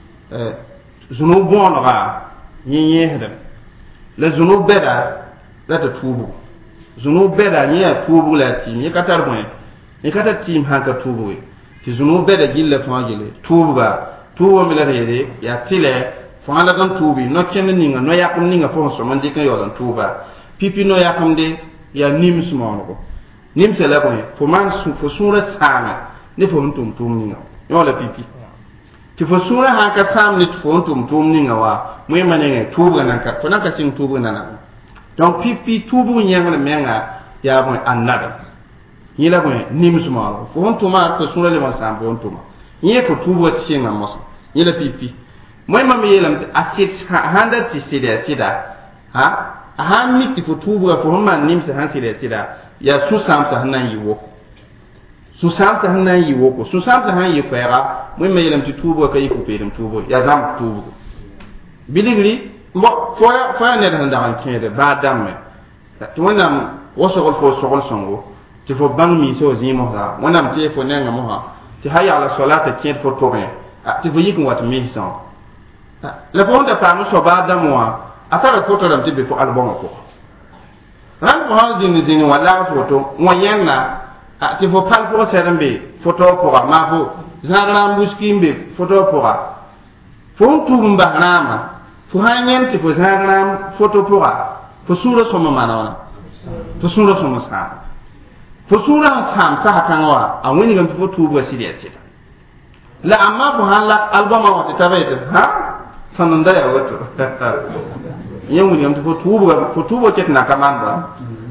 zunu bon ga yin yehda la zunu beda la ta tubu zunub beda ni ya tubu la tim ni katar boy ni katar tim ha ka tubu ti zunub beda gilla fa gile tubu mi la rede ya tile fa la kan tubi no ken ni nga no yakum ni nga fo so man dikan yo lan tuba pipi no yakum de ya nim suma no ko nim se la ko fo man su fo sura sama ni fo tum ni nga yo la pipi ti fo sura ha ka sam ni fo tum ni nga wa mu yemane nga tubu nan ka fo nan ka sing tubu nan donc pipi tubu nyanga menga ya bon annada yila bon nimsuma ko on tuma ko sura le masam bon tuma yie ko tubu tsinga mos yila pipi moy mam yelam asit handa ti sida ha han mi ti fo tubu ko man nimsa han sida ya su samta hanan yiwo su samta hanan yiwo ko su samta han yi fera moy mam yelam ti tubu ko yi ko pedum tubu ya zam tubu biligri mo foya ne da ndan kede ba damme to wonam wasogol fo sogol songo ti fo bang mi so zimo ha wonam ti fo nenga mo ha ti haya ala salata kede fo tobe ti fo yikin wat mi son la fo da pa no so ba damo atara foto dam ti be fo album ko ran ko ha zini wala foto mo yenna ti fo pal fo serembe foto ko ma fo zara muskimbe foto ko fo tumba rama fo hanyen ti fo zagram foto pora fo sura soma manona fo sura soma sa fo sura sam sa kanwa a woni gam fo tubu asidi asida la amma fo hala album wa ta tabayta ha sananda ya wato yemu gam fo tubu ketna kamanda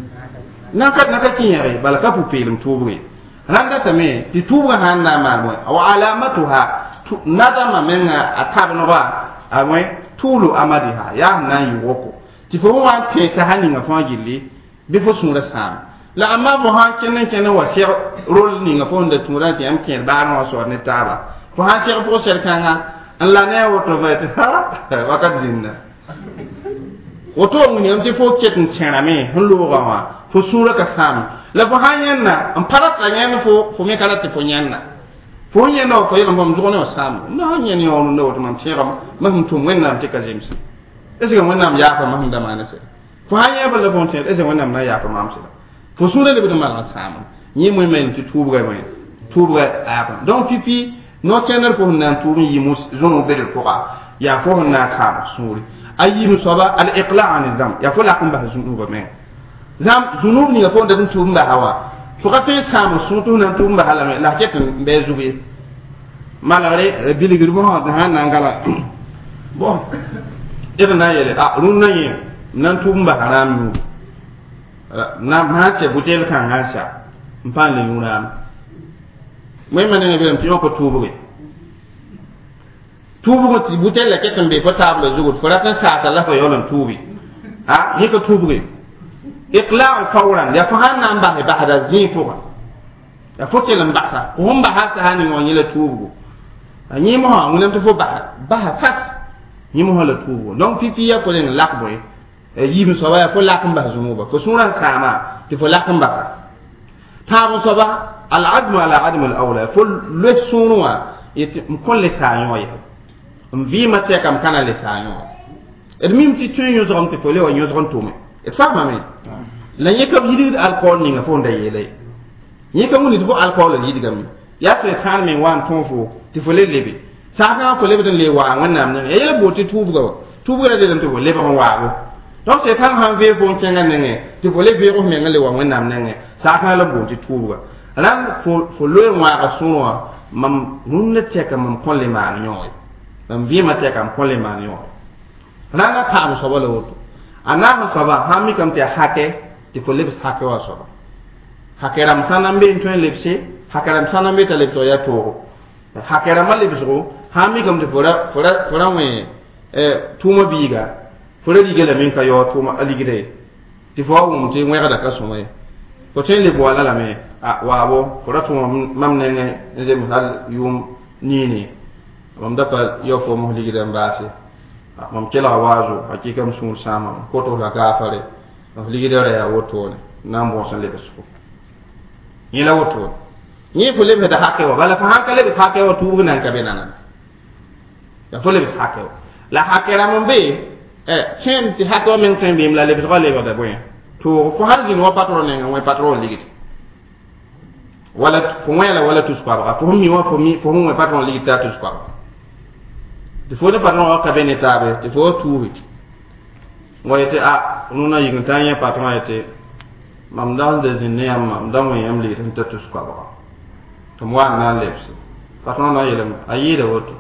naka kinyare balaka fu pelum tubu randa tame ti tubu hanna ma mo wa alamatuha nadama menga atabno ba amwe tulu amadiha ya nan yi woko ti fo wa te ta haninga fa gilli be fo sura sam la amma bo ha kenen wa shi rol ni nga fo nda tura ti am ken ba no so ne taba fo ha shi fo ser kanga Allah ne woto va te ha wakat zinna woto mun yam te fo ket ntsena me hullo gawa fo sura ka sam la fo hanyenna am parata nyen fo me kala te fo nyenna fo nyenna ko yela mbam zugone o sam no nyen yo no woto man tira ma hum tum wenna te ka james ese ga wenna am ya fa ma hum da manase fo hanye ba le fon te ese wenna am na ya fa ma am se fo sura le bi ma sam ni mo men ti tubuga mo tubuga apa donc pipi no kenner fo nan tubi yimus zono bedel ko ya fo na ka suri ayyim soba al iqla' an zam ya fo la kum ba zunuba men zam zunub ni fo da tubi ba hawa fo ka te sam sutu nan tubi ba hala me la ket be zubi malare biligir bo ha na ngala bon irna yele runna yi nan tubi ba haram na ma ce butel kan hasha mpande yuna moy mané be am ko tubuge ti butel la ketam be ko table zugut fo ratan sa ta la fa yolan tubi ni ko tubuge iqla'u fawran ya fa hanna mba he bahada zitu ya fotel mbasa ko hum bahasa hani mo nyela tubugo ni mo ha ngulam to fo fat ni mo hala tubugo donc pipi ya ko len lakboy yimi so wa fo lakamba zumuba ko suran kama ti fo lakamba taabo soba al admu ala admu al awla fo le sunwa yeti mkon le sanyo ya mvi mate kam kana le sanyo mim ti tu ñu zon te fo le wa ñu zon tume et fa ma me la yekam yidi alcool ni nga fo ndayele yekam ni fo alcool yidi gam ya se kan me wan ton fo ti fo le lebe sa ka fo lebe den le wa ngam ne yele boti tubu ga de den to lebe ma wa donc c'est quand on veut bon tenga nenge tu voulais ver on ngale wa wenam nenge sa ka la bon ti tuwa ran fo lo wa ka sunwa mam nunne teka mam kolle ma nyoy mam vi ma teka mam kolle ma nyoy ran ka kam so bala woto ana so ba ha mi kam te hake ti fo lebs hake wa so hakeram sanambe intwen lebse hakeram sanambe ta lebso ya to hakeram ma lebso ha mi kam te fora we tuma biga fore digela min ka yo to ma aligide ti fo wum ti ngwa da ka so mai ko ten le bo ala me wa bo fora to mam ne ne de misal yum nini mam da pa yo fo mo ligide mbasi mam kela wazo hakika msul sama ko to da ka fare no ligide ya woto ne nam bo san le ko ni la woto ni fo le da hakke wa bala fa hakke le hakke wa tu nan ka be nan ya fo le hakke la hakke ra mon be chen ti hato men tan bim la le bi le ba da boy to ko har din wa patron ne wa patron ligiti wala ko wala wala tous pa ko mi wa ko mi ko mo patron ligiti ta tous pa de fo de patron wa ka bene tabe de fo tuwi mo yete nuna yin tanya patron yete mam dal de zinne am mam dal mo yam li ta tous pa to mo na leps patron na yele ayida woto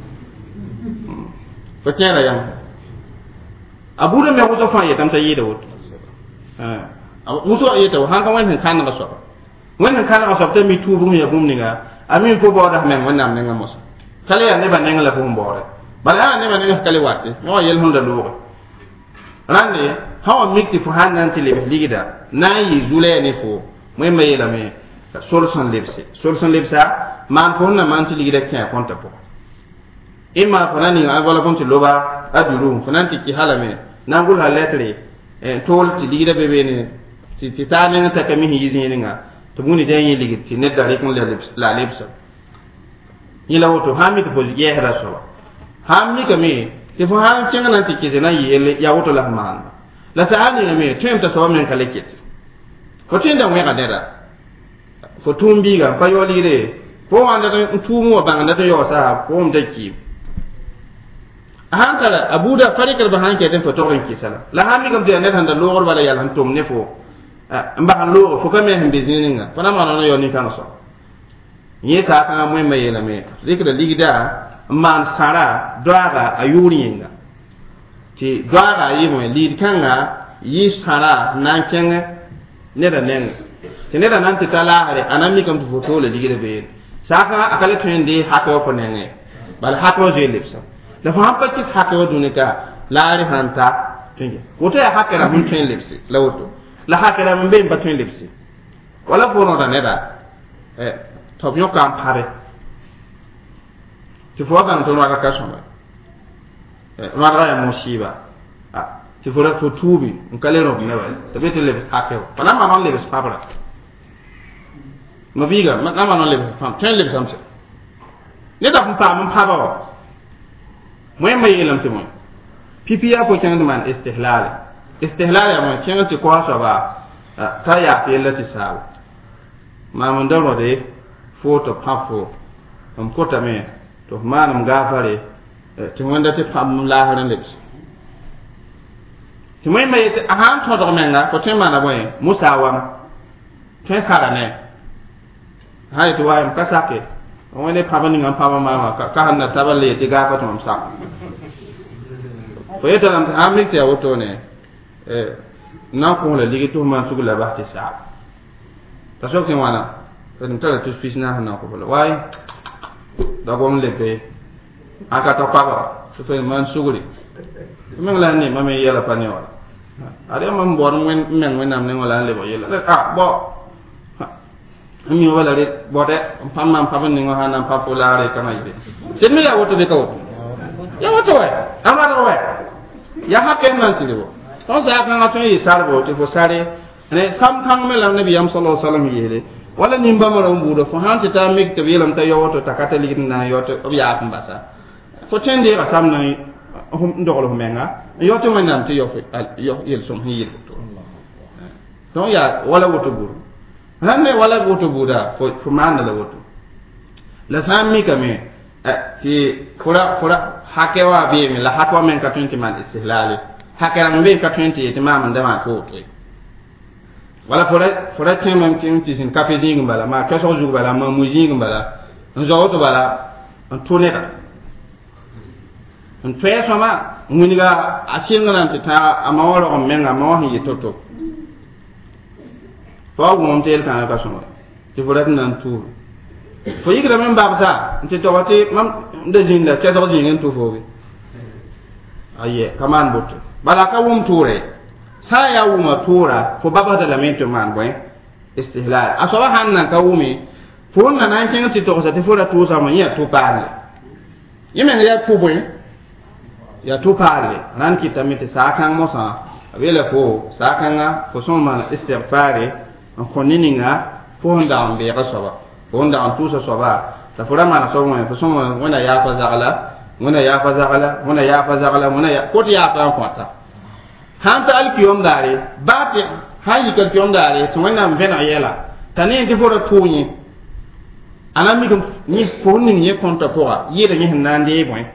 ko kera yam abuda me ko fa yetam ta yida woto muso ayeta han kan wan kan na so wan kan na so ta mi tubu mi yabum ninga amin ko boda men wannam nenga mos kale ya ne ba nenga la ko mbore bala ne ba nenga kale wate no yel honda do rande hawa mikti fu han nan tele ligida na yi zule ne fo moy mayela me solution lepsa man fo na man tele ligida kya konta po ima fanani agola konti loba aduru fananti ki halame nangul ha letre tol ti ligida bebe ne ti tane ta kami hizi ne nga to muni den yi ligid ti nedda rek mun la lepsa ila woto hamid fo ye hera so hamni kami ti fo han cenga nan ti kizena yele ya woto la man la saani me temta so men kaleket ko tinda we ga dera fo tumbi ga pa yo ligide fo wanda to tumu banga to yo sa ko mdaki hankala abuda farikal ba hanke den fotorin kisala la hami gam de net handa logor wala yalla antum ne fo mba han logo fo kame hen bezininga fana ma no yoni kan so yeka kan mo me yela me zikra ligida man sara doaga ayuringa ti doaga yimo lid kanga yi sara nan kenga ne da nen ti ne da nan ti tala are anami kam to foto le ligida be saka akale twende hakko fo nenge bal hakko je lipsa la fa pa kit hakke wa dunika laari hanta tinge woto ya hakke ra mun tin lipsi la woto la hakke ra mun be ba tin lipsi wala fo no da neda to byo kam pare ti fo ban to ma ka songa ma ra musiba ti fo ra fo tubi on kale ro ne ba te bete le hakke pana ma non le spabra ma biga ma non le fam ten le samse ne da fam pa mun pa ba moy may ilam ti moy pipiya ko kan man istihlal ya mo kan ti ko so ba ta ya fi lati saw ma mun dawo de foto pafo am kota me to manam gafare ti wanda ti fam la haran le ti moy may a han to do menga ko te mana boy musawam te karane hay to wayam kasake woni pabani ngam paba mama ka hanna taballe ti gafa to am sa ko yeta lam amik te woto ne na ko la ligi to man su la bahti sa ta so ke wana ko dum tala to spisna na ko bolo way da gon le pe aka to paba so fe man suguri men la ni mame yela pani wala are man bor men nam ne wala le bo yela bo ami wala re bote pamman pabani ngo hanan papulare kama yibe sen mi ya woto be ko ya woto way amado way ya hakken nan sido to sa kan to yi sarbo to fo sare ne sam kan mela nabi am sallallahu alaihi wasallam yele wala nimba maro mbudo fo hanti ta mik to yelam ta yoto takata ligin na yoto ya mbasa fo tende ra sam nay hum ndogolo menga yoto man nam to yo yel som hiyel to don ya wala woto buru hanne wala woto buda fo man la woto la sam mi kame ti fura hakewa be mi la hatwa men ka 20 man istihlali hakera mbe ka 20 ti mama ndama to wala fura temam ti sin kafe zing bala ma ka so bala ma mujing bala nzo to bala on toneka on twe sama muniga asinga nan ta amawolo on menga mawahi toto fo mo tel kan ka so ti fura nan tu fo yigra men babsa nti to wati mam de jinda ke do jingen to fo aye kaman botte bala ka wum ture sa ya wuma tura fo baba da lamento man boy istihlal asawa hanna ka wumi fo na nan ken ti to sa ti fo da to sa ma ya to parle yemen ya to boy ya to parle nan ki tamite sa kan mo sa abele fo sa kan ga fo so ma istighfari ko nininga fo nda be ga sawa wanda an tusa soba ta fura mana so mo fa so mo wona ya fa zagala wona ya ko ya fa kwata hanta al kiyom dare bati hayi ka kiyom dare to wona mvena yela tani ti fura tuyi anami dum ni fo ni ni konta poa yede ni nande boy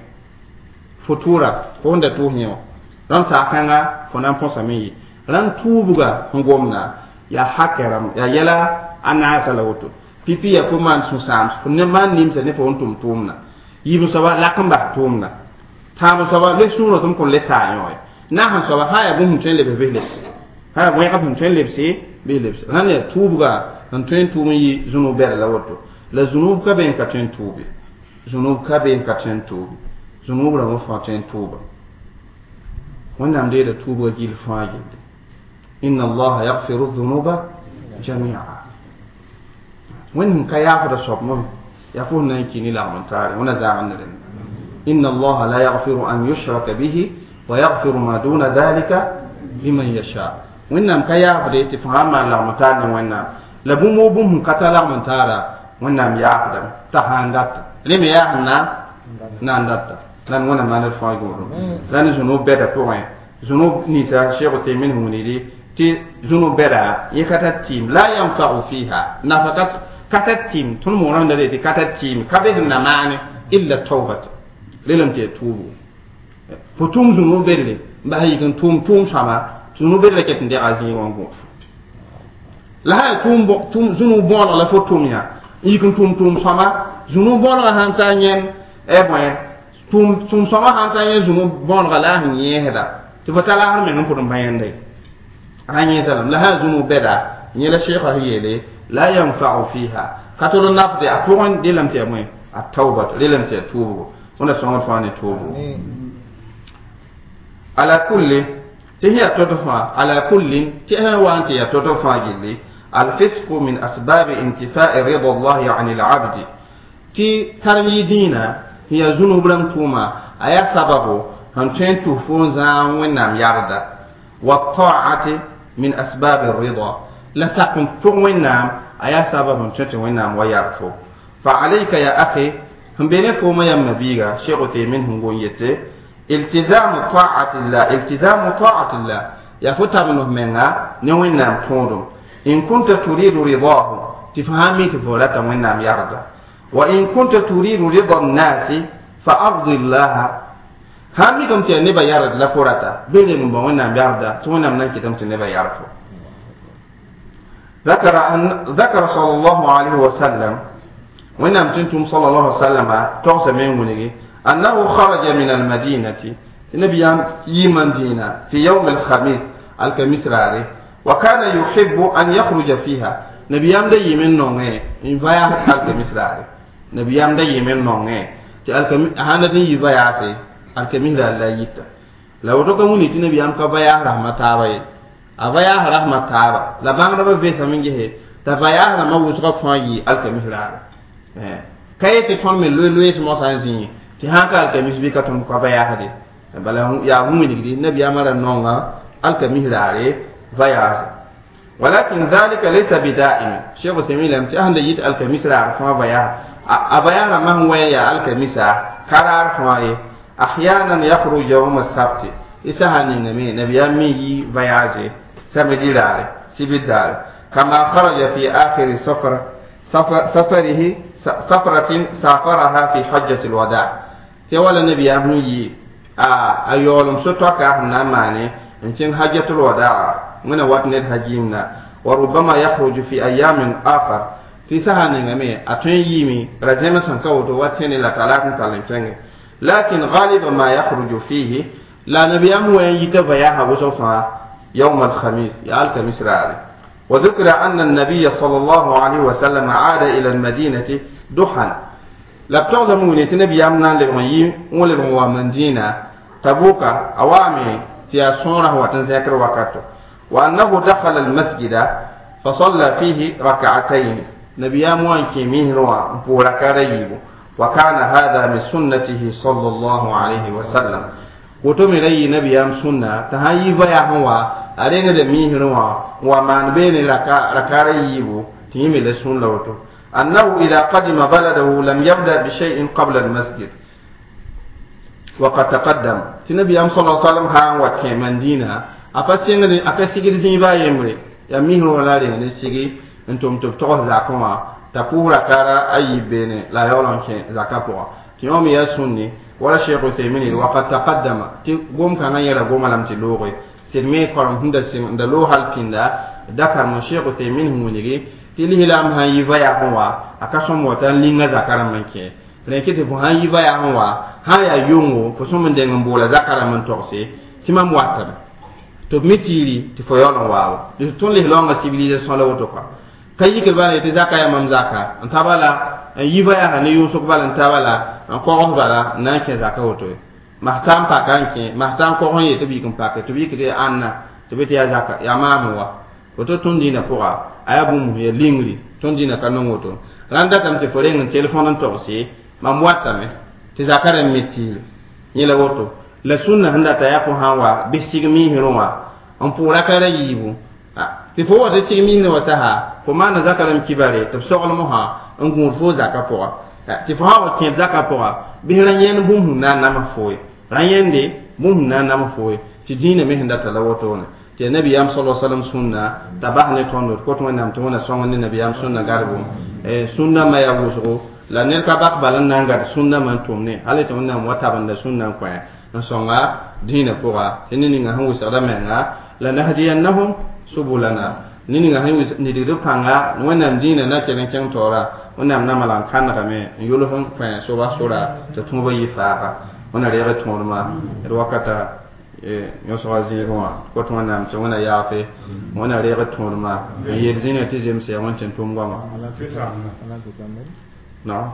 futura ko nda tuyi ran ta kanga ko nan posa mi ran tubuga ngomna ya hakeram ya yela ana sala woto pipi ya kuman susam kunne man nim se ne fo tum tumna yibu sawa lakamba tumna tamu sawa le suno tum kon le sayo na han sawa haya bum tren le bebe haya boy ka bum tren le be nan ne tubuga nan tren tumu yi zunu bere la woto la zunu ka ben ka tren tubi zunu ka ben ka tren tubi zunu ra mo fa tren tuba wannan dai da tubo gil fajin inna allaha yaghfiru dhunuba jami'a when kaya ko da sop mo ya fu nan kini la montare wona zaman den inna allaha la yaghfiru an yushraka bihi wa yaghfiru ma duna dhalika liman yasha wannan kaya ko da tifama la montare wannan la bu mo bum katala montara wannan ya ko da ta handat le me ya na nandatta nan wona mana fa goro nan zunu beda to wa zunu ni sa sheikh taymin hunidi ti zunu beda yakata tim la yanfa'u fiha nafakat katatim tun mo ran da de katatim kabe na mane illa tawbat lelam te tubu futum zunu belle ba yi kan tum sama zunu belle ke tinde azi wango la ha tum zunu bon la futum ya yi kan tum sama zunu bon la han tanyen e boy tum sama han tanyen zunu bon la han yehda to fatala har men ko dum bayande anye salam la ha zunu beda ni la sheikh ahiyele la yanfa'u fiha katulu nafdi atuwan dilam te moy at-taubat dilam te tubu wala songa fani tubu ala kulli tihiya totofa ala kulli tihiya wanti ya totofa gilli al-fisqu min asbab intifa'i ridha Allah 'ani al-'abd ti tarwidina hiya zunubram tuma aya sababu han tentu fonza wennam yarda wa ta'ati min asbab ar-ridha la taqum wennam aya sababu tentu wennam wa yarfu fa alayka ya akhi hum bene foma yam nabiga Sheikh Uthaymeen hungon yete iltizamu ta'ati Allah ya futa minhu menga ne wennam tondum in kunta turidu ridahu tifhami tifolata wennam yarda wa in kunta turidu ridha an-nasi fa ardi Allah hami dum te ne ba yarda la forata bele mun ba wennam yarda to wennam nan kitam te ne ba yarfo ذكر صلى الله عليه وسلم ونعم تنتم صلى الله عليه وسلم توصى من أنه خرج من المدينة النبي يمن دينا في يوم الخميس الكمسراري وكان يحب أن يخرج فيها نبي يام دي من نونغي إن فيا الكمسراري نبي يام دي من نونغي هانا دي يفيا سي الكمسراري لا يتا لو تكموني نبي يام كفيا رحمة تابعي أفيا رحمة تابع لبان ربا فيسا من جهة تفيا رحمة وسقف فاجي الكمسراري kayete ton men loes mo sanzi ti hanka al kamis bi katum ko baya hade bala ya humini gidi nabi amara nonga al kamihirare vaya walakin zalika laysa bida'im Sheikh Uthaymeen lam tahanda yit al kamisra fa baya abaya ma huwa ya al kamisa karar fa'i ahyanan yakhruju yawm as-sabt isahani ngame nabi yammi yi vayaje sabidilare sibidare kama kharaja fi akhir سفره سفرة سافرها في حجة الوداع تولى النبي أمي أيولم ستوكا نماني إن حجة الوداع من وطن الحجيمنا وربما يخرج في أيام آخر في سهل نمي أتين يمي رزيما سنكوت واتين لطلاق تلمتين لكن غالبا ما يخرج فيه لا نبي أمي يتبعها وصفها يوم الخميس يالك مسراري وذكر أن النبي صلى الله عليه وسلم عاد إلى المدينة ضحى لابتغض مونيت نبي أمنا لغمي ولغموا من دينا تبوك أوامي تياسونه وتنذكر وقته وأنه دخل المسجد فصلى فيه ركعتين نبي أموان كيمين وركاريب وكان هذا من سنته صلى الله عليه وسلم وتمري نبي أم سنة تهيب يا هو أرين دميهروا ومن بين ركاريبو تيمي لسون لوتو أنه إذا قدم بلده لم يبدأ بشيء قبل المسجد وقد تقدم تنبي أم صلى الله عليه وسلم ها وكيمان دينا أفسيغي زيبا يمري يميهروا لا لين نسيغي أنتم تبتغل ذاكما تقول ركارا أي بين لا يولون شيء ذاكبوا تيوم يسوني ولا شيخ تيميني وقد تقدم تقوم كان يرى قوم لم تلوغي سيرمي كورم هندا سين دلو هالكيندا دكار من شيخ تيمين هونيغي تيلي هلام هاي يفايا هوا اكاسوم وتان لينغا زكار منكي ريكيتي فو هاي يفايا هوا هايا يونغو فسوم من دين مبولا زكار من توكسي تيما مواتر تو ميتيري تفويون واو تون لي لونغا سيفيليزاسيون لا وتوكا كاي كبالي تي زكايا مام زكا انتابالا يفايا هني يوسف بالا انتابالا انكو بالا نانكي زكا وتوي mahtam pakanke mahtam ko hoye to bi kum pakke to bi kede anna to beti ya zaka ya mamwa to tundina poa ayabum ye lingri tundina kanongoto randa tam te foreng telephone to si mamwata me te zakare metil yela woto la sunna handa ta ya ko hawa bisigmi hiroma on pura kare yibu te fo wata sigmi ne wata ha ko mana zakare kibare to sogol mo ha on gur fo zaka poa te fo hawa ke zaka poa bihiran yen bum na nama foy rayende mum na nama foy ti dina me hinda tala wotona ti nabi yam sallallahu alaihi wasallam sunna tabahne tondo ko to nam to na songo ni nabi yam sunna garbu sunna ma ya wuso la ne ka bak balan nanga sunna man tumne ale to nam wata banda sunna kwa na songa dina poa tinini nga hangu sada menga la nahdiyannahum subulana nini nga hangu ni de panga wonam dina na kelen ken tora wonam na malan kan ga me yolo hon kwa so ba sura to tumba yifa on a rega tonma wakata nyoso azirwa ko to nam to wona yafe on a rega tonma yedzina tizem se won ten tumba ma no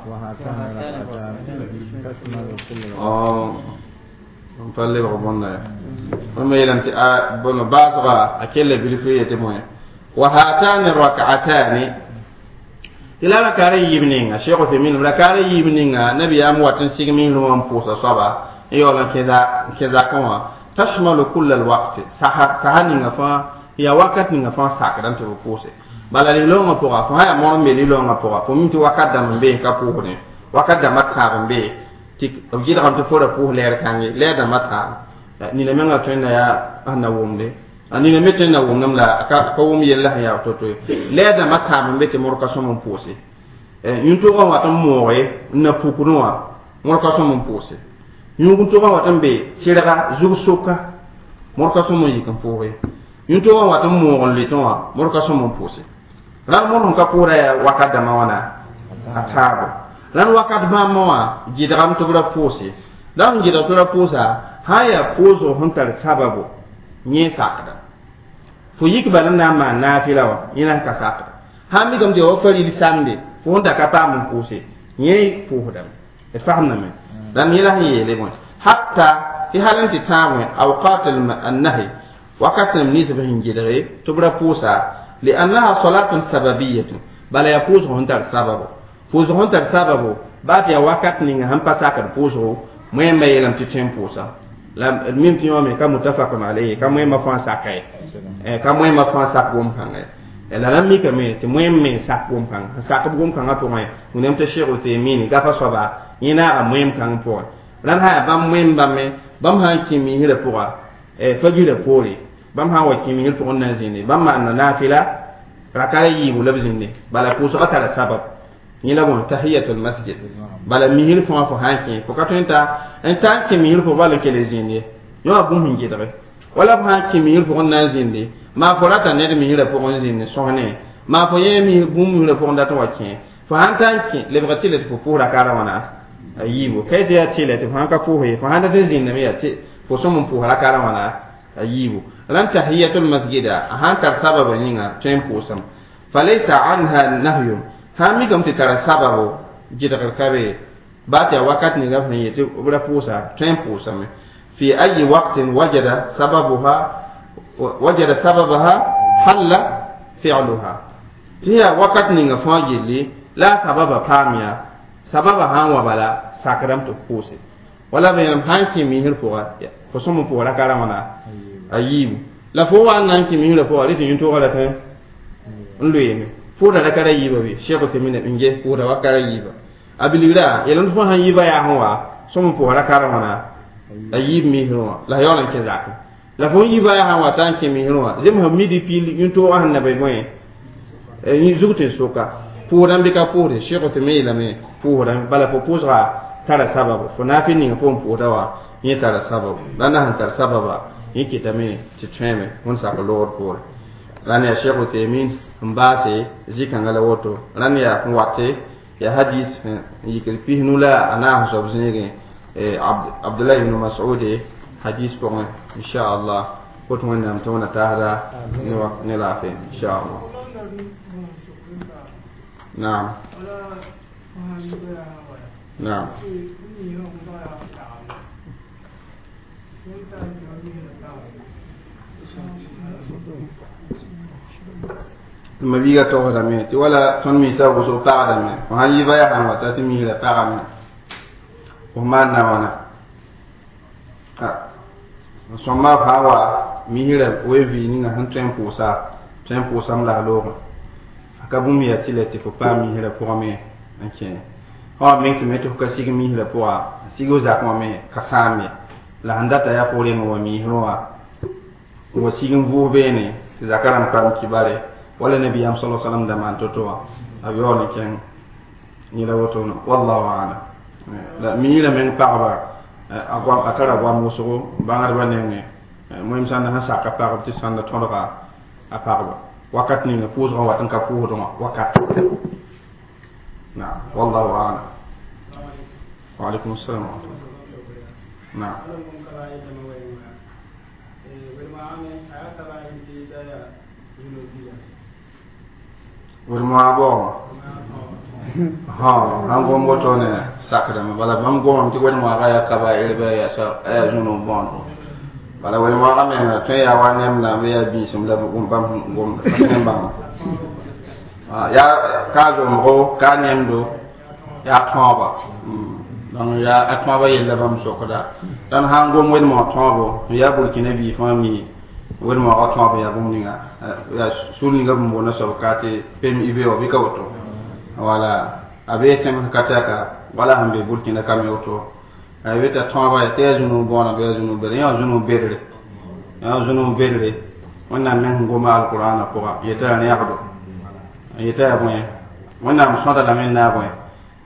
on palle ko bonna on me yanti a bono basra akelle bil fiyete moy wa hatani rak'atani ila la kare yibninga shekhu temin la kare yibninga nabi am watin sigmin lo am posa saba yola keza kwa tashmalu kull alwaqt sahaninga fa ya wakati nga fa sakran to pose bala li lo nga poa fa ya mo me li lo nga poa fo mi ti wakata mbe ka po ne wakata makka mbe ti ojira kan to fora po leer kangi leer da mata ni le menga tenda ya ana womde ani ne meten na wonnam la ka ko wum yella ya to to leer da mata mbe te morka so mon pose yunto ko wata mo na pukunwa morka so mon pose yungu to ko wata mbe siraga zugsoka morka so mon yikan poe yunto wa wata mo le to wa morka so mon pose ran mo ka pura ya wakada ma wana atabo ran wakad ba mo wa jidram to bra pose dan jidra to bra posa haya pozo hontar sababu nye sakada fo yik balana ma nafila wa ina ka sakada ha mi gam de o fari lisambe fo honda ka pa mon pose nye pohodam e fahamna me dan yela yele bon hatta fi halanti tawe awqat an-nahy وقت نسبة هنجدري تبرا بوسا لأنها صلاة سببية بل يفوز هنتر سبب فوز هنتر سبب بعد يا وقت نيجا هم بساكر فوزه مهم يلم تتشين بوسا لا مين في يوم كم متفق عليه كم مهم فان ساكي كم مهم فان ساكوم كان لا لم يكمل تمهم من ساكوم كان ساكوم كان أتوما ونم تشير وتيمين غافا صبا ينا مهم كان بوا لأن هاي بام مهم بام هاي كمي هلا بوا fajira pole bam ha wa kimi hilto onna zini bam ma na nafila rakay yi mu labzinde bala ko so atara sabab ni la bon tahiyatul masjid bala mi hilfo fo hanki ko katenta en tan kimi hilfo bala kele zinde yo abum hinje dabe wala ha kimi hilfo onna zinde ma fo rata ne mi hilfo on zinde sohne ma fo yemi bum hilfo onda to wakin fo hantanki le bratile fo pura karawana ayibo kayde ya tile to hanka fo he fo handa zinde me ya fo so mun puhara kara wana ayibu lam tahiyatul masjida han tar sababa ninga tempo sam falaysa anha nahyun hami gam tara sababu jida karkabe bata wakat ni gam yete ubra pusa tempo sam fi ayi waqtin wajada sababaha halla fi'luha tiya wakat ni nga fajili la sababa pamia sababa han wa bala sakram to puse wala bayan hanki mi hirfo ko somo po la kala wana ayibu la fo wa nan ki mi hirfo ari tin to wala tan ndoyeme fo da kala yiba bi sheko te mina binge fo da wakara yiba abilira yelon fo han yiba ya hawa somo po la kala wana ayib mi hirwa la yolan ke zakka la fo yiba ya hawa tan ki mi hirwa jem ha midi pil yunto wa na bay moy ni zugte soka fo dan be ka fo de sheko te mina me fo dan bala fo posra tara sababu fo na fini ngapon podawa ni tara sababu dana han tara sababa yake tame titreme won sa ko lord por lani ya shekhu temin mbase zikangala woto lani ya wate ya hadis yike pihnula ana hasob zinege abdullah ibn mas'ud hadis ko insha Allah ko to wanda amto na tahara ne la fe insha Allah na'am نعم ما بيجا توه دمي ولا تنمي سر وسوق تعدمي وهاي يبايع عن وتسمي لا تعمل وما نوانا سما فاوا ميهلا ويفي نينا هن tempo samla lo akabumi ya tilete ko pami hela pour me okay ha me to meto ka sigi mi hela pour sigo za ko me kasami la handata ya pole mo mi hroa wo sigi mvu bene zakaram kam kibare wala nabi am sallallahu alaihi wasallam da man totowa abione ken ni la woto no wallahu a'lam la mi la men parba agwa akara gwa muso bangar banene moyim sanda ha saka parba ti sanda tondoka a parba wakat ni na puzo wa tanka puzo wakat na wallahu a'lam wa alaikum assalam na wurma bo ha an go moto ne sakada ma bala mam go mam ti wurma ga ya kaba irbe ya sa ay juno bon bala wurma ga me na fe ya wanem na me ya bi sum la bu bam gom bam ya ka zo mo ka nyendo ya toba donc ya atma yella bam sokoda dan hango mo mo tobo ya burkina bi fami wani ma atma ba ya bumninga ya sulni ngam mo na sokate pem ibe o bi kawoto wala abe tem kataka wala hambe burkina kam yoto ay weta toba ya tejunu bona be junu be ya junu bedre wannan men goma alquran ko yeta ne yakdo yeta mo wannan sonda la men na boy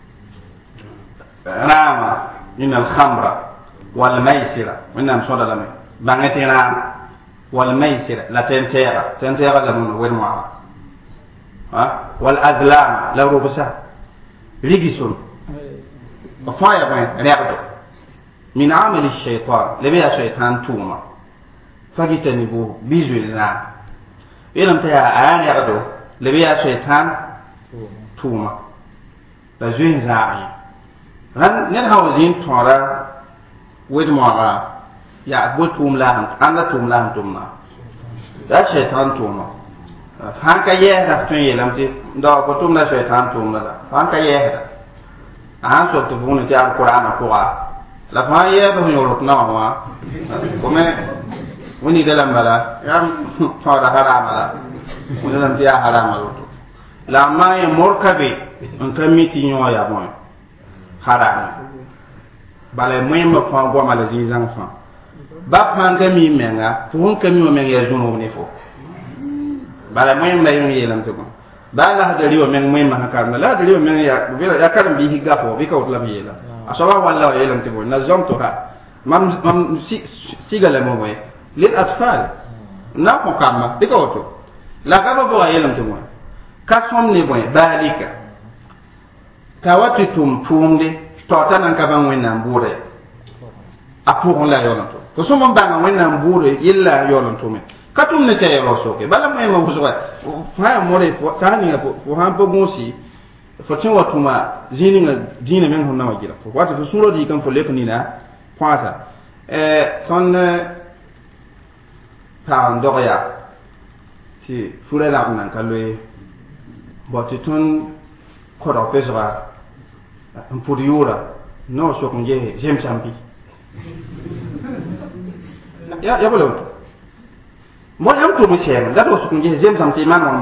rama min al-khamra wal maisira wannan sonda la men bangati ram wal maisira la tentera la mun wen mo ha wal azlam la rubsa rigisun fa ya boy yakdo min amali ash-shaytan labi ash-shaytan tuma fagitanibu bizulna ilam ta ayani yaqdo labi ash-shaytan tuma la zuin za'i ran ne hawzin tora wedmoa ya botum la anda tum la tumna da shaytan tuma hanka yehra tun yelam ti ndo ko tum la shaytan tumna la hanka yehra an so to bunu ti alquran ko la fa yehra ko yorot na wa ko me woni dalam bala yam tora harama woni lam ti harama to la ma ye morkabe on kamiti nyoya mo harama bala moyma fa bo mala dizan fa ba man kami menga fun kami o menga juno ne fo bala moyma yon yelam to bala hadari o men moyma hakar la hadari o men ya karam bi higa fo bi ka utlam yela asaba walla yelam to na zomto ha mam sigala mo moy lil atfal na ko kama bi ka oto la ka bo yelam to mo ka som ne boy balika kawatitum tumde tota nan ka ban wannan bure apurun la yolon to ko so mon ban wannan bure illa yolon to me katum ne sey roso ke bala me mo so fa more sani ko han po gosi fo tin watuma zini nga dina men honna wajira fo wata fo suro di kan fo lekni na kwata ton ta ndoya ti fure la nan kalwe boti ton ko do pesra pour yura no so kunje jem champi ya bolo mo yam to musem da do so kunje jem champi manon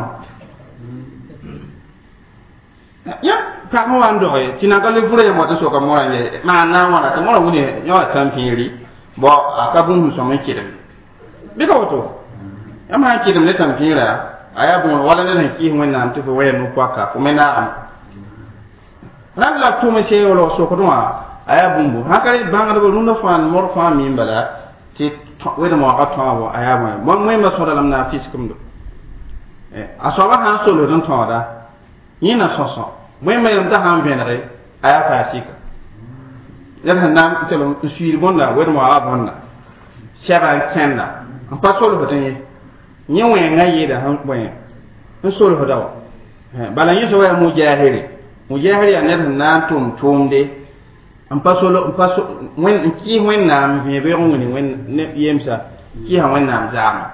ya ta mo ando e tinanga le fure mo to so ka mo anje ma na mo na to mo woni yo champi ri bo akabun so me kire bi ko to ya ma kire le champi ra aya bon wala ne ki wonna am to fo wayen no kwaka ko mena am ran la to me se yolo so ko do aya bumbu hakari bangado bo rundo fan mor fa mi mbala ti weda mo atwa aya mo ma so dalam na fiskum do asoba han so lo don toda yina soso mo yam da han benare aya fa sika yan han nam telo suir bonna weda mo abonna shaba kenda an pa so lo hotenye nyewe ngaye da han boyen so lo hodaw bala yiso wa mujahiri anen na tumde am paso wen ki wen nam be ngoni wen ne yemsa ki ha wen nam zama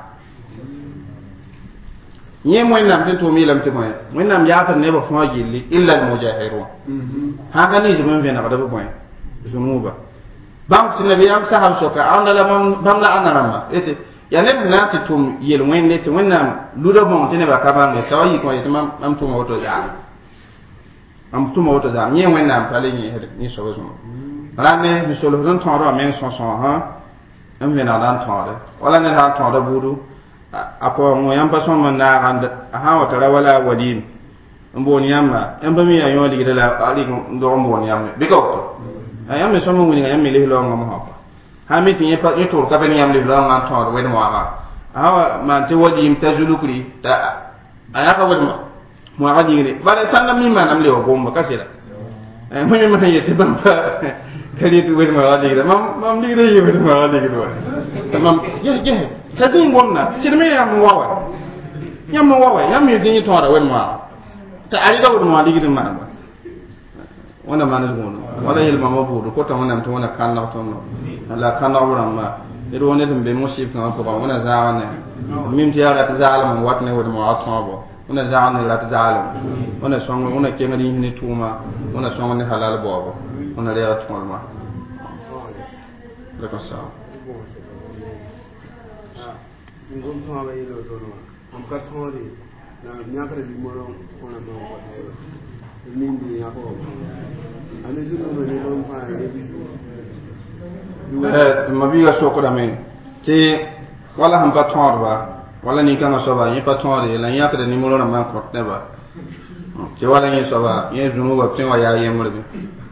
nyem wen nam tin to mi lam timoy wen nam ya fa ne ba fo gilli illa al mujahirun ha ga ni jum be na ba da boy zumuba bam tin nabi am sahab soka anda la bam la anarama ete ya ne na ti tum yel wen ne ti wen nam ludo bon tin ba ka ba ne tawi ko yitam am to mo to zama am tuma wota za nye wennam tale ni so zo rane mi so lo don toro men so ha am vena dan toro wala ne ha toro budu apo mo yam pa so man na randa ha wata wala wadin mboni yamba yamba mi ya yodi gidala ali ndo mboni yamba biko ayam me so mo ngini ayam me le lo ngam ha mi tin yepa yeto ka ben yam le lo ngam toro wed mo ha man te wodi im tajulukri ta ayaka wed mo aji ngene bale sanga mi manam le o bomba kasira mo mi man yete bamba kali tu wed mo aji ngene mam digre yebe mo aji ngene tamam ye tadi ngonna sirme yam wawa yam mi dinyi tora wed mo ta ari da wed mo aji ngene man wona man ngono wala yel mama budu ko ta wona to wona kanna to no ala kanna wuramma edo wona be musib kan ko wona zawane mim tiara ta zalama watne wed mo atmo una zaane rat zalim una songo una kengari ni tuma una songo ni halal bobo una reya tuma la ko sa ngom thwa ba yelo do no am ka thori na nyakare bi moro ona no ko nindi ya ko ane juno me ne don fa ne bi mabiga sokra men ti wala han patron ba wala ni kan so ba yi patron de la yakre ni molo na man ko ne ba ti wala ni so ba yi juno ba tin wa ya yemre bi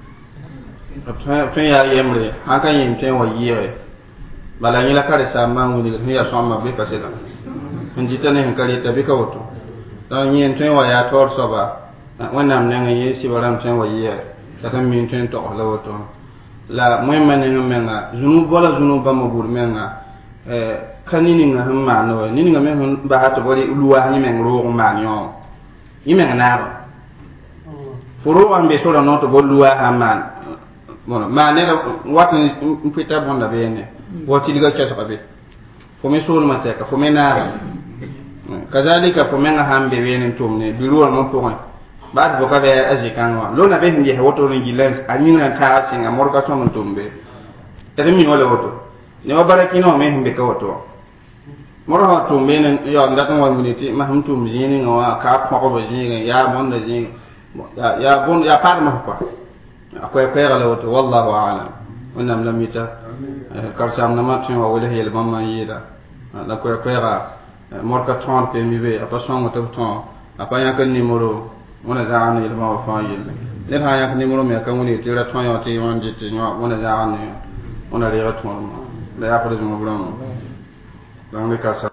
tin ya yemre ha kan yin tin wa yiye bala ni la kare sa man wuni ni ya so ma be ka se da ndi tane hin kare ta be ka woto dan yin tin wa ya tor so ba wannan nan yi si baram tin wa yiye ta kan min tin to la woto la moy manen menga zunu bola zunu ba mabur menga kanini nga hamma no nini nga men ba hato bori luwa ni men ro ma nyo ni men na furo ambe so la noto bo luwa haman mono ma ne wat ni mpita bonda bene woti diga kesa ka be fo me so ma teka fo me na kazalika fo men hambe bene tumne biruwa mo ko baat boka be ajikan wa lo na be ndi woto ni gilan anyina ta singa morga so mon tumbe tere mi wala woto ne wa barakino me himbe ka woto moro ha tumbe ne yo ndatan wa miniti ma hum tum jini ngawa ka ko ko jini ya mon da jini ya bon ya par ma ko akoy ko la woto wallahu a'lam wannan lamita karsam na matin wa wala hel mamma yida la ko ra morka 30 pe mi be apa songo to ton apa yakan numero wona zaane ilma wa fayil le ha yak numero me kan woni tira ton yo ti won jitti nyo wona zaane wona re ratmo la ya ko de mo blam dan le ka